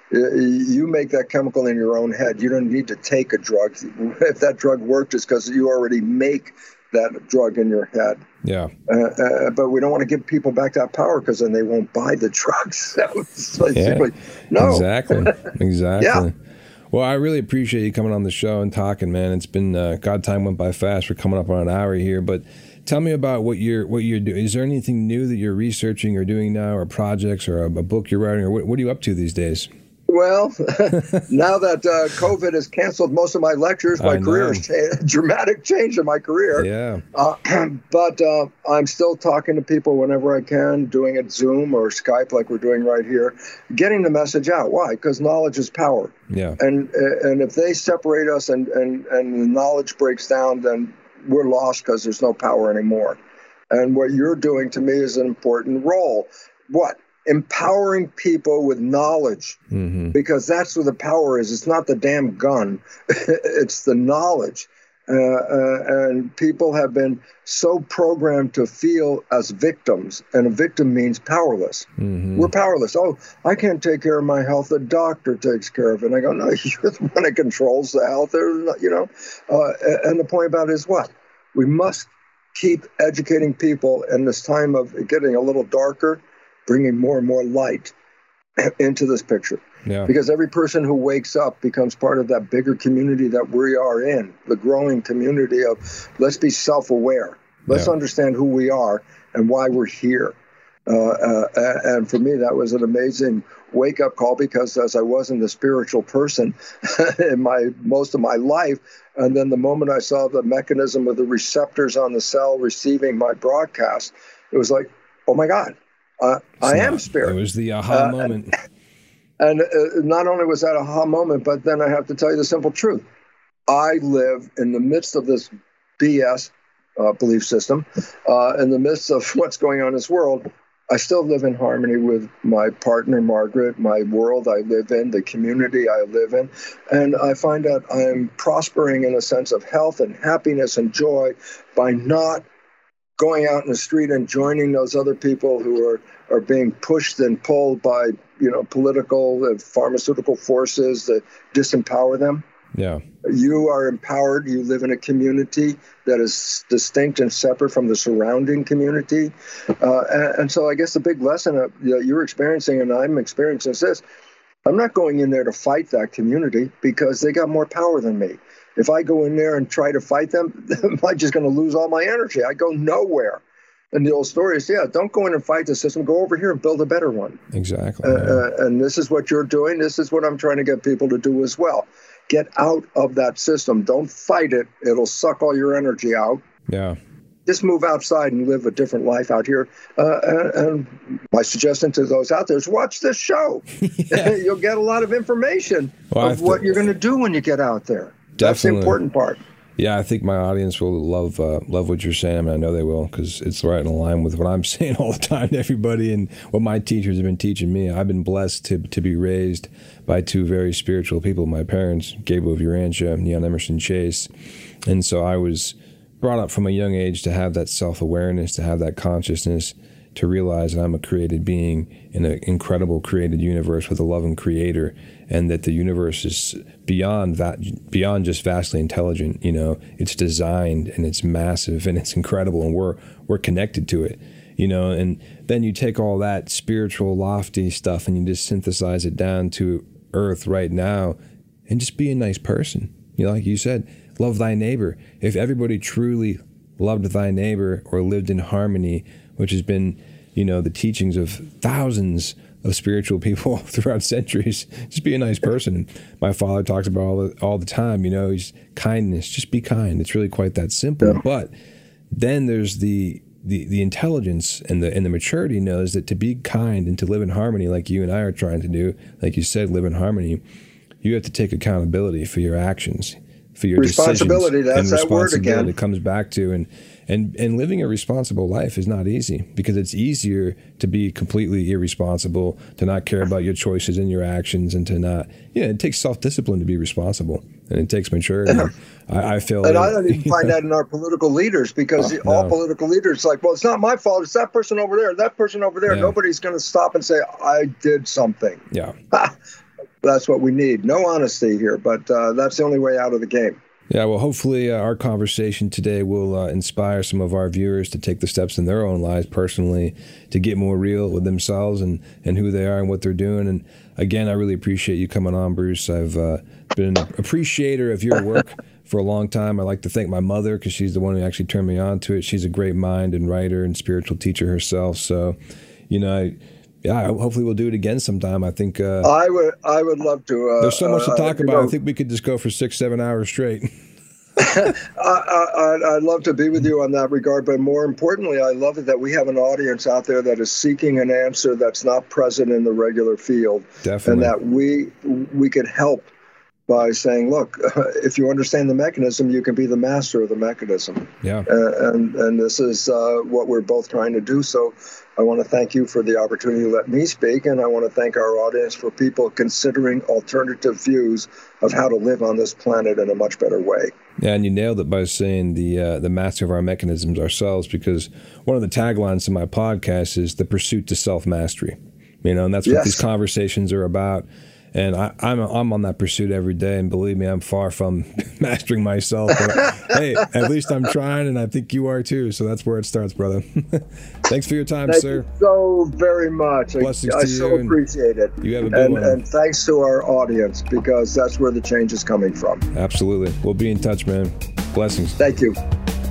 you make that chemical in your own head. You don't need to take a drug. If that drug worked, it's because you already make that drug in your head. Yeah. Uh, uh, but we don't want to give people back that power, because then they won't buy the drugs. So basically, yeah, no. Exactly. Exactly. Yeah. Well, I really appreciate you coming on the show and talking, man. It's been, uh, God, time went by fast. We're coming up on an hour here, but tell me about what you're, what you're doing. Is there anything new that you're researching or doing now, or projects, or a, a book you're writing, or what, what are you up to these days? Well, now that uh, COVID has canceled most of my lectures, my career has changed, dramatic change in my career. Yeah. Uh, but uh, I'm still talking to people whenever I can, doing it Zoom or Skype like we're doing right here, getting the message out. Why? Because knowledge is power. Yeah. And and if they separate us and, and, and the knowledge breaks down, then we're lost because there's no power anymore. And what you're doing to me is an important role. What? Empowering people with knowledge, mm-hmm. because that's where the power is. It's not the damn gun. It's the knowledge. Uh, uh, and people have been so programmed to feel as victims, and a victim means powerless. Mm-hmm. We're powerless. Oh, I can't take care of my health. The doctor takes care of it. And I go, no, you're the one that controls the health. You know, uh, and the point about it is what? We must keep educating people in this time of getting a little darker, bringing more and more light into this picture. Yeah. Because every person who wakes up becomes part of that bigger community that we are in, the growing community of let's be self-aware. Let's yeah. understand who we are and why we're here. Uh, uh, and for me, that was an amazing wake-up call, because as I wasn't a spiritual person in my most of my life, and then the moment I saw the mechanism of the receptors on the cell receiving my broadcast, it was like, oh my God, uh, I am spirit. It was the aha uh, moment. And, and uh, not only was that a aha moment, but then I have to tell you the simple truth. I live in the midst of this B S uh, belief system, uh, in the midst of what's going on in this world. I still live in harmony with my partner, Margaret, my world I live in, the community I live in. And I find that I'm prospering in a sense of health and happiness and joy by not going out in the street and joining those other people who are, are being pushed and pulled by, you know, political and pharmaceutical forces that disempower them. Yeah. You are empowered. You live in a community that is distinct and separate from the surrounding community. Uh, and, and so I guess the big lesson that you're experiencing and I'm experiencing is this. I'm not going in there to fight that community because they got more power than me. If I go in there and try to fight them, I'm just going to lose all my energy. I go nowhere. And the old story is, yeah, don't go in and fight the system. Go over here and build a better one. Exactly. Uh, yeah. uh, and this is what you're doing. This is what I'm trying to get people to do as well. Get out of that system. Don't fight it. It'll suck all your energy out. Yeah. Just move outside and live a different life out here. Uh, and, and my suggestion to those out there is watch this show. Yeah. You'll get a lot of information well, of what you're going to do when you get out there. Definitely. That's the important part. Yeah, I think my audience will love uh, love what you're saying. I mean, I know they will, because it's right in line with what I'm saying all the time to everybody and what my teachers have been teaching me. I've been blessed to to be raised by two very spiritual people. My parents, Gabriel of Urantia and Leon Emerson Chase. And so I was brought up from a young age to have that self-awareness, to have that consciousness, to realize that I'm a created being in an incredible created universe with a loving creator, and that the universe is beyond that, beyond just vastly intelligent. You know, it's designed and it's massive and it's incredible, and we're we're connected to it. You know, and then you take all that spiritual, lofty stuff and you just synthesize it down to earth right now, and just be a nice person. You know, like you said, love thy neighbor. If everybody truly loved thy neighbor or lived in harmony, which has been, you know, the teachings of thousands of spiritual people throughout centuries, just be a nice person. My father talks about all the, all the time, you know, he's kindness, just be kind. It's really quite that simple. Yeah. But then there's the, the the intelligence and the and the maturity knows that to be kind and to live in harmony, like you and I are trying to do, like you said, live in harmony, you have to take accountability for your actions, for your responsibility. Decisions. That's that word again. It comes back to and. And and living a responsible life is not easy, because it's easier to be completely irresponsible, to not care about your choices and your actions, and to not, you know, it takes self-discipline to be responsible, and it takes maturity. I, I feel And that, I don't even find know. that in our political leaders, because oh, all no. political leaders like, well, it's not my fault. It's that person over there, that person over there. Yeah. Nobody's going to stop and say, I did something. Yeah. That's what we need. No honesty here, but uh, that's the only way out of the game. Yeah, well, hopefully uh, our conversation today will uh, inspire some of our viewers to take the steps in their own lives personally to get more real with themselves and, and who they are and what they're doing. And again, I really appreciate you coming on, Bruce. I've uh, been an appreciator of your work for a long time. I like to thank my mother, because she's the one who actually turned me on to it. She's a great mind and writer and spiritual teacher herself. So, you know, I, yeah, hopefully we'll do it again sometime. I think uh, I would I would love to. Uh, there's so much to talk uh, about. know, I think we could just go for six, seven hours straight. I, I, I'd love to be with you on that regard, but more importantly, I love it that we have an audience out there that is seeking an answer that's not present in the regular field. Definitely. And that we we could help by saying, look, if you understand the mechanism, you can be the master of the mechanism. Yeah. Uh, and, and this is uh, what we're both trying to do. So I want to thank you for the opportunity to let me speak, and I want to thank our audience for people considering alternative views of how to live on this planet in a much better way. Yeah, and you nailed it by saying the uh, the master of our mechanisms ourselves, because one of the taglines in my podcast is the pursuit to self-mastery. You know, and that's what Yes. these conversations are about. And I, I'm I'm on that pursuit every day, and believe me, I'm far from mastering myself. But hey, at least I'm trying, and I think you are too. So that's where it starts, brother. Thanks for your time, Thank sir. you so very much. Blessings I, I to so you, and appreciate it. you have a good and, one. and thanks to our audience, because that's where the change is coming from. Absolutely. We'll be in touch, man. Blessings. Thank you.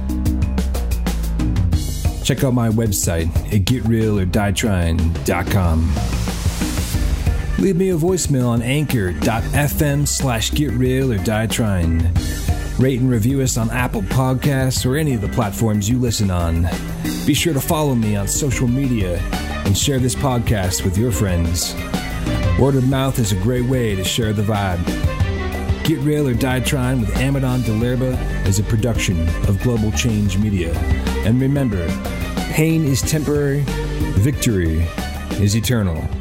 Check out my website at get real or die trying dot com. Leave me a voicemail on anchor.fm slash get real or die trying. Rate and review us on Apple Podcasts or any of the platforms you listen on. Be sure to follow me on social media and share this podcast with your friends. Word of mouth is a great way to share the vibe. Get Real or Die Trying with Amadon Delerba is a production of Global Change Media. And remember, pain is temporary, victory is eternal.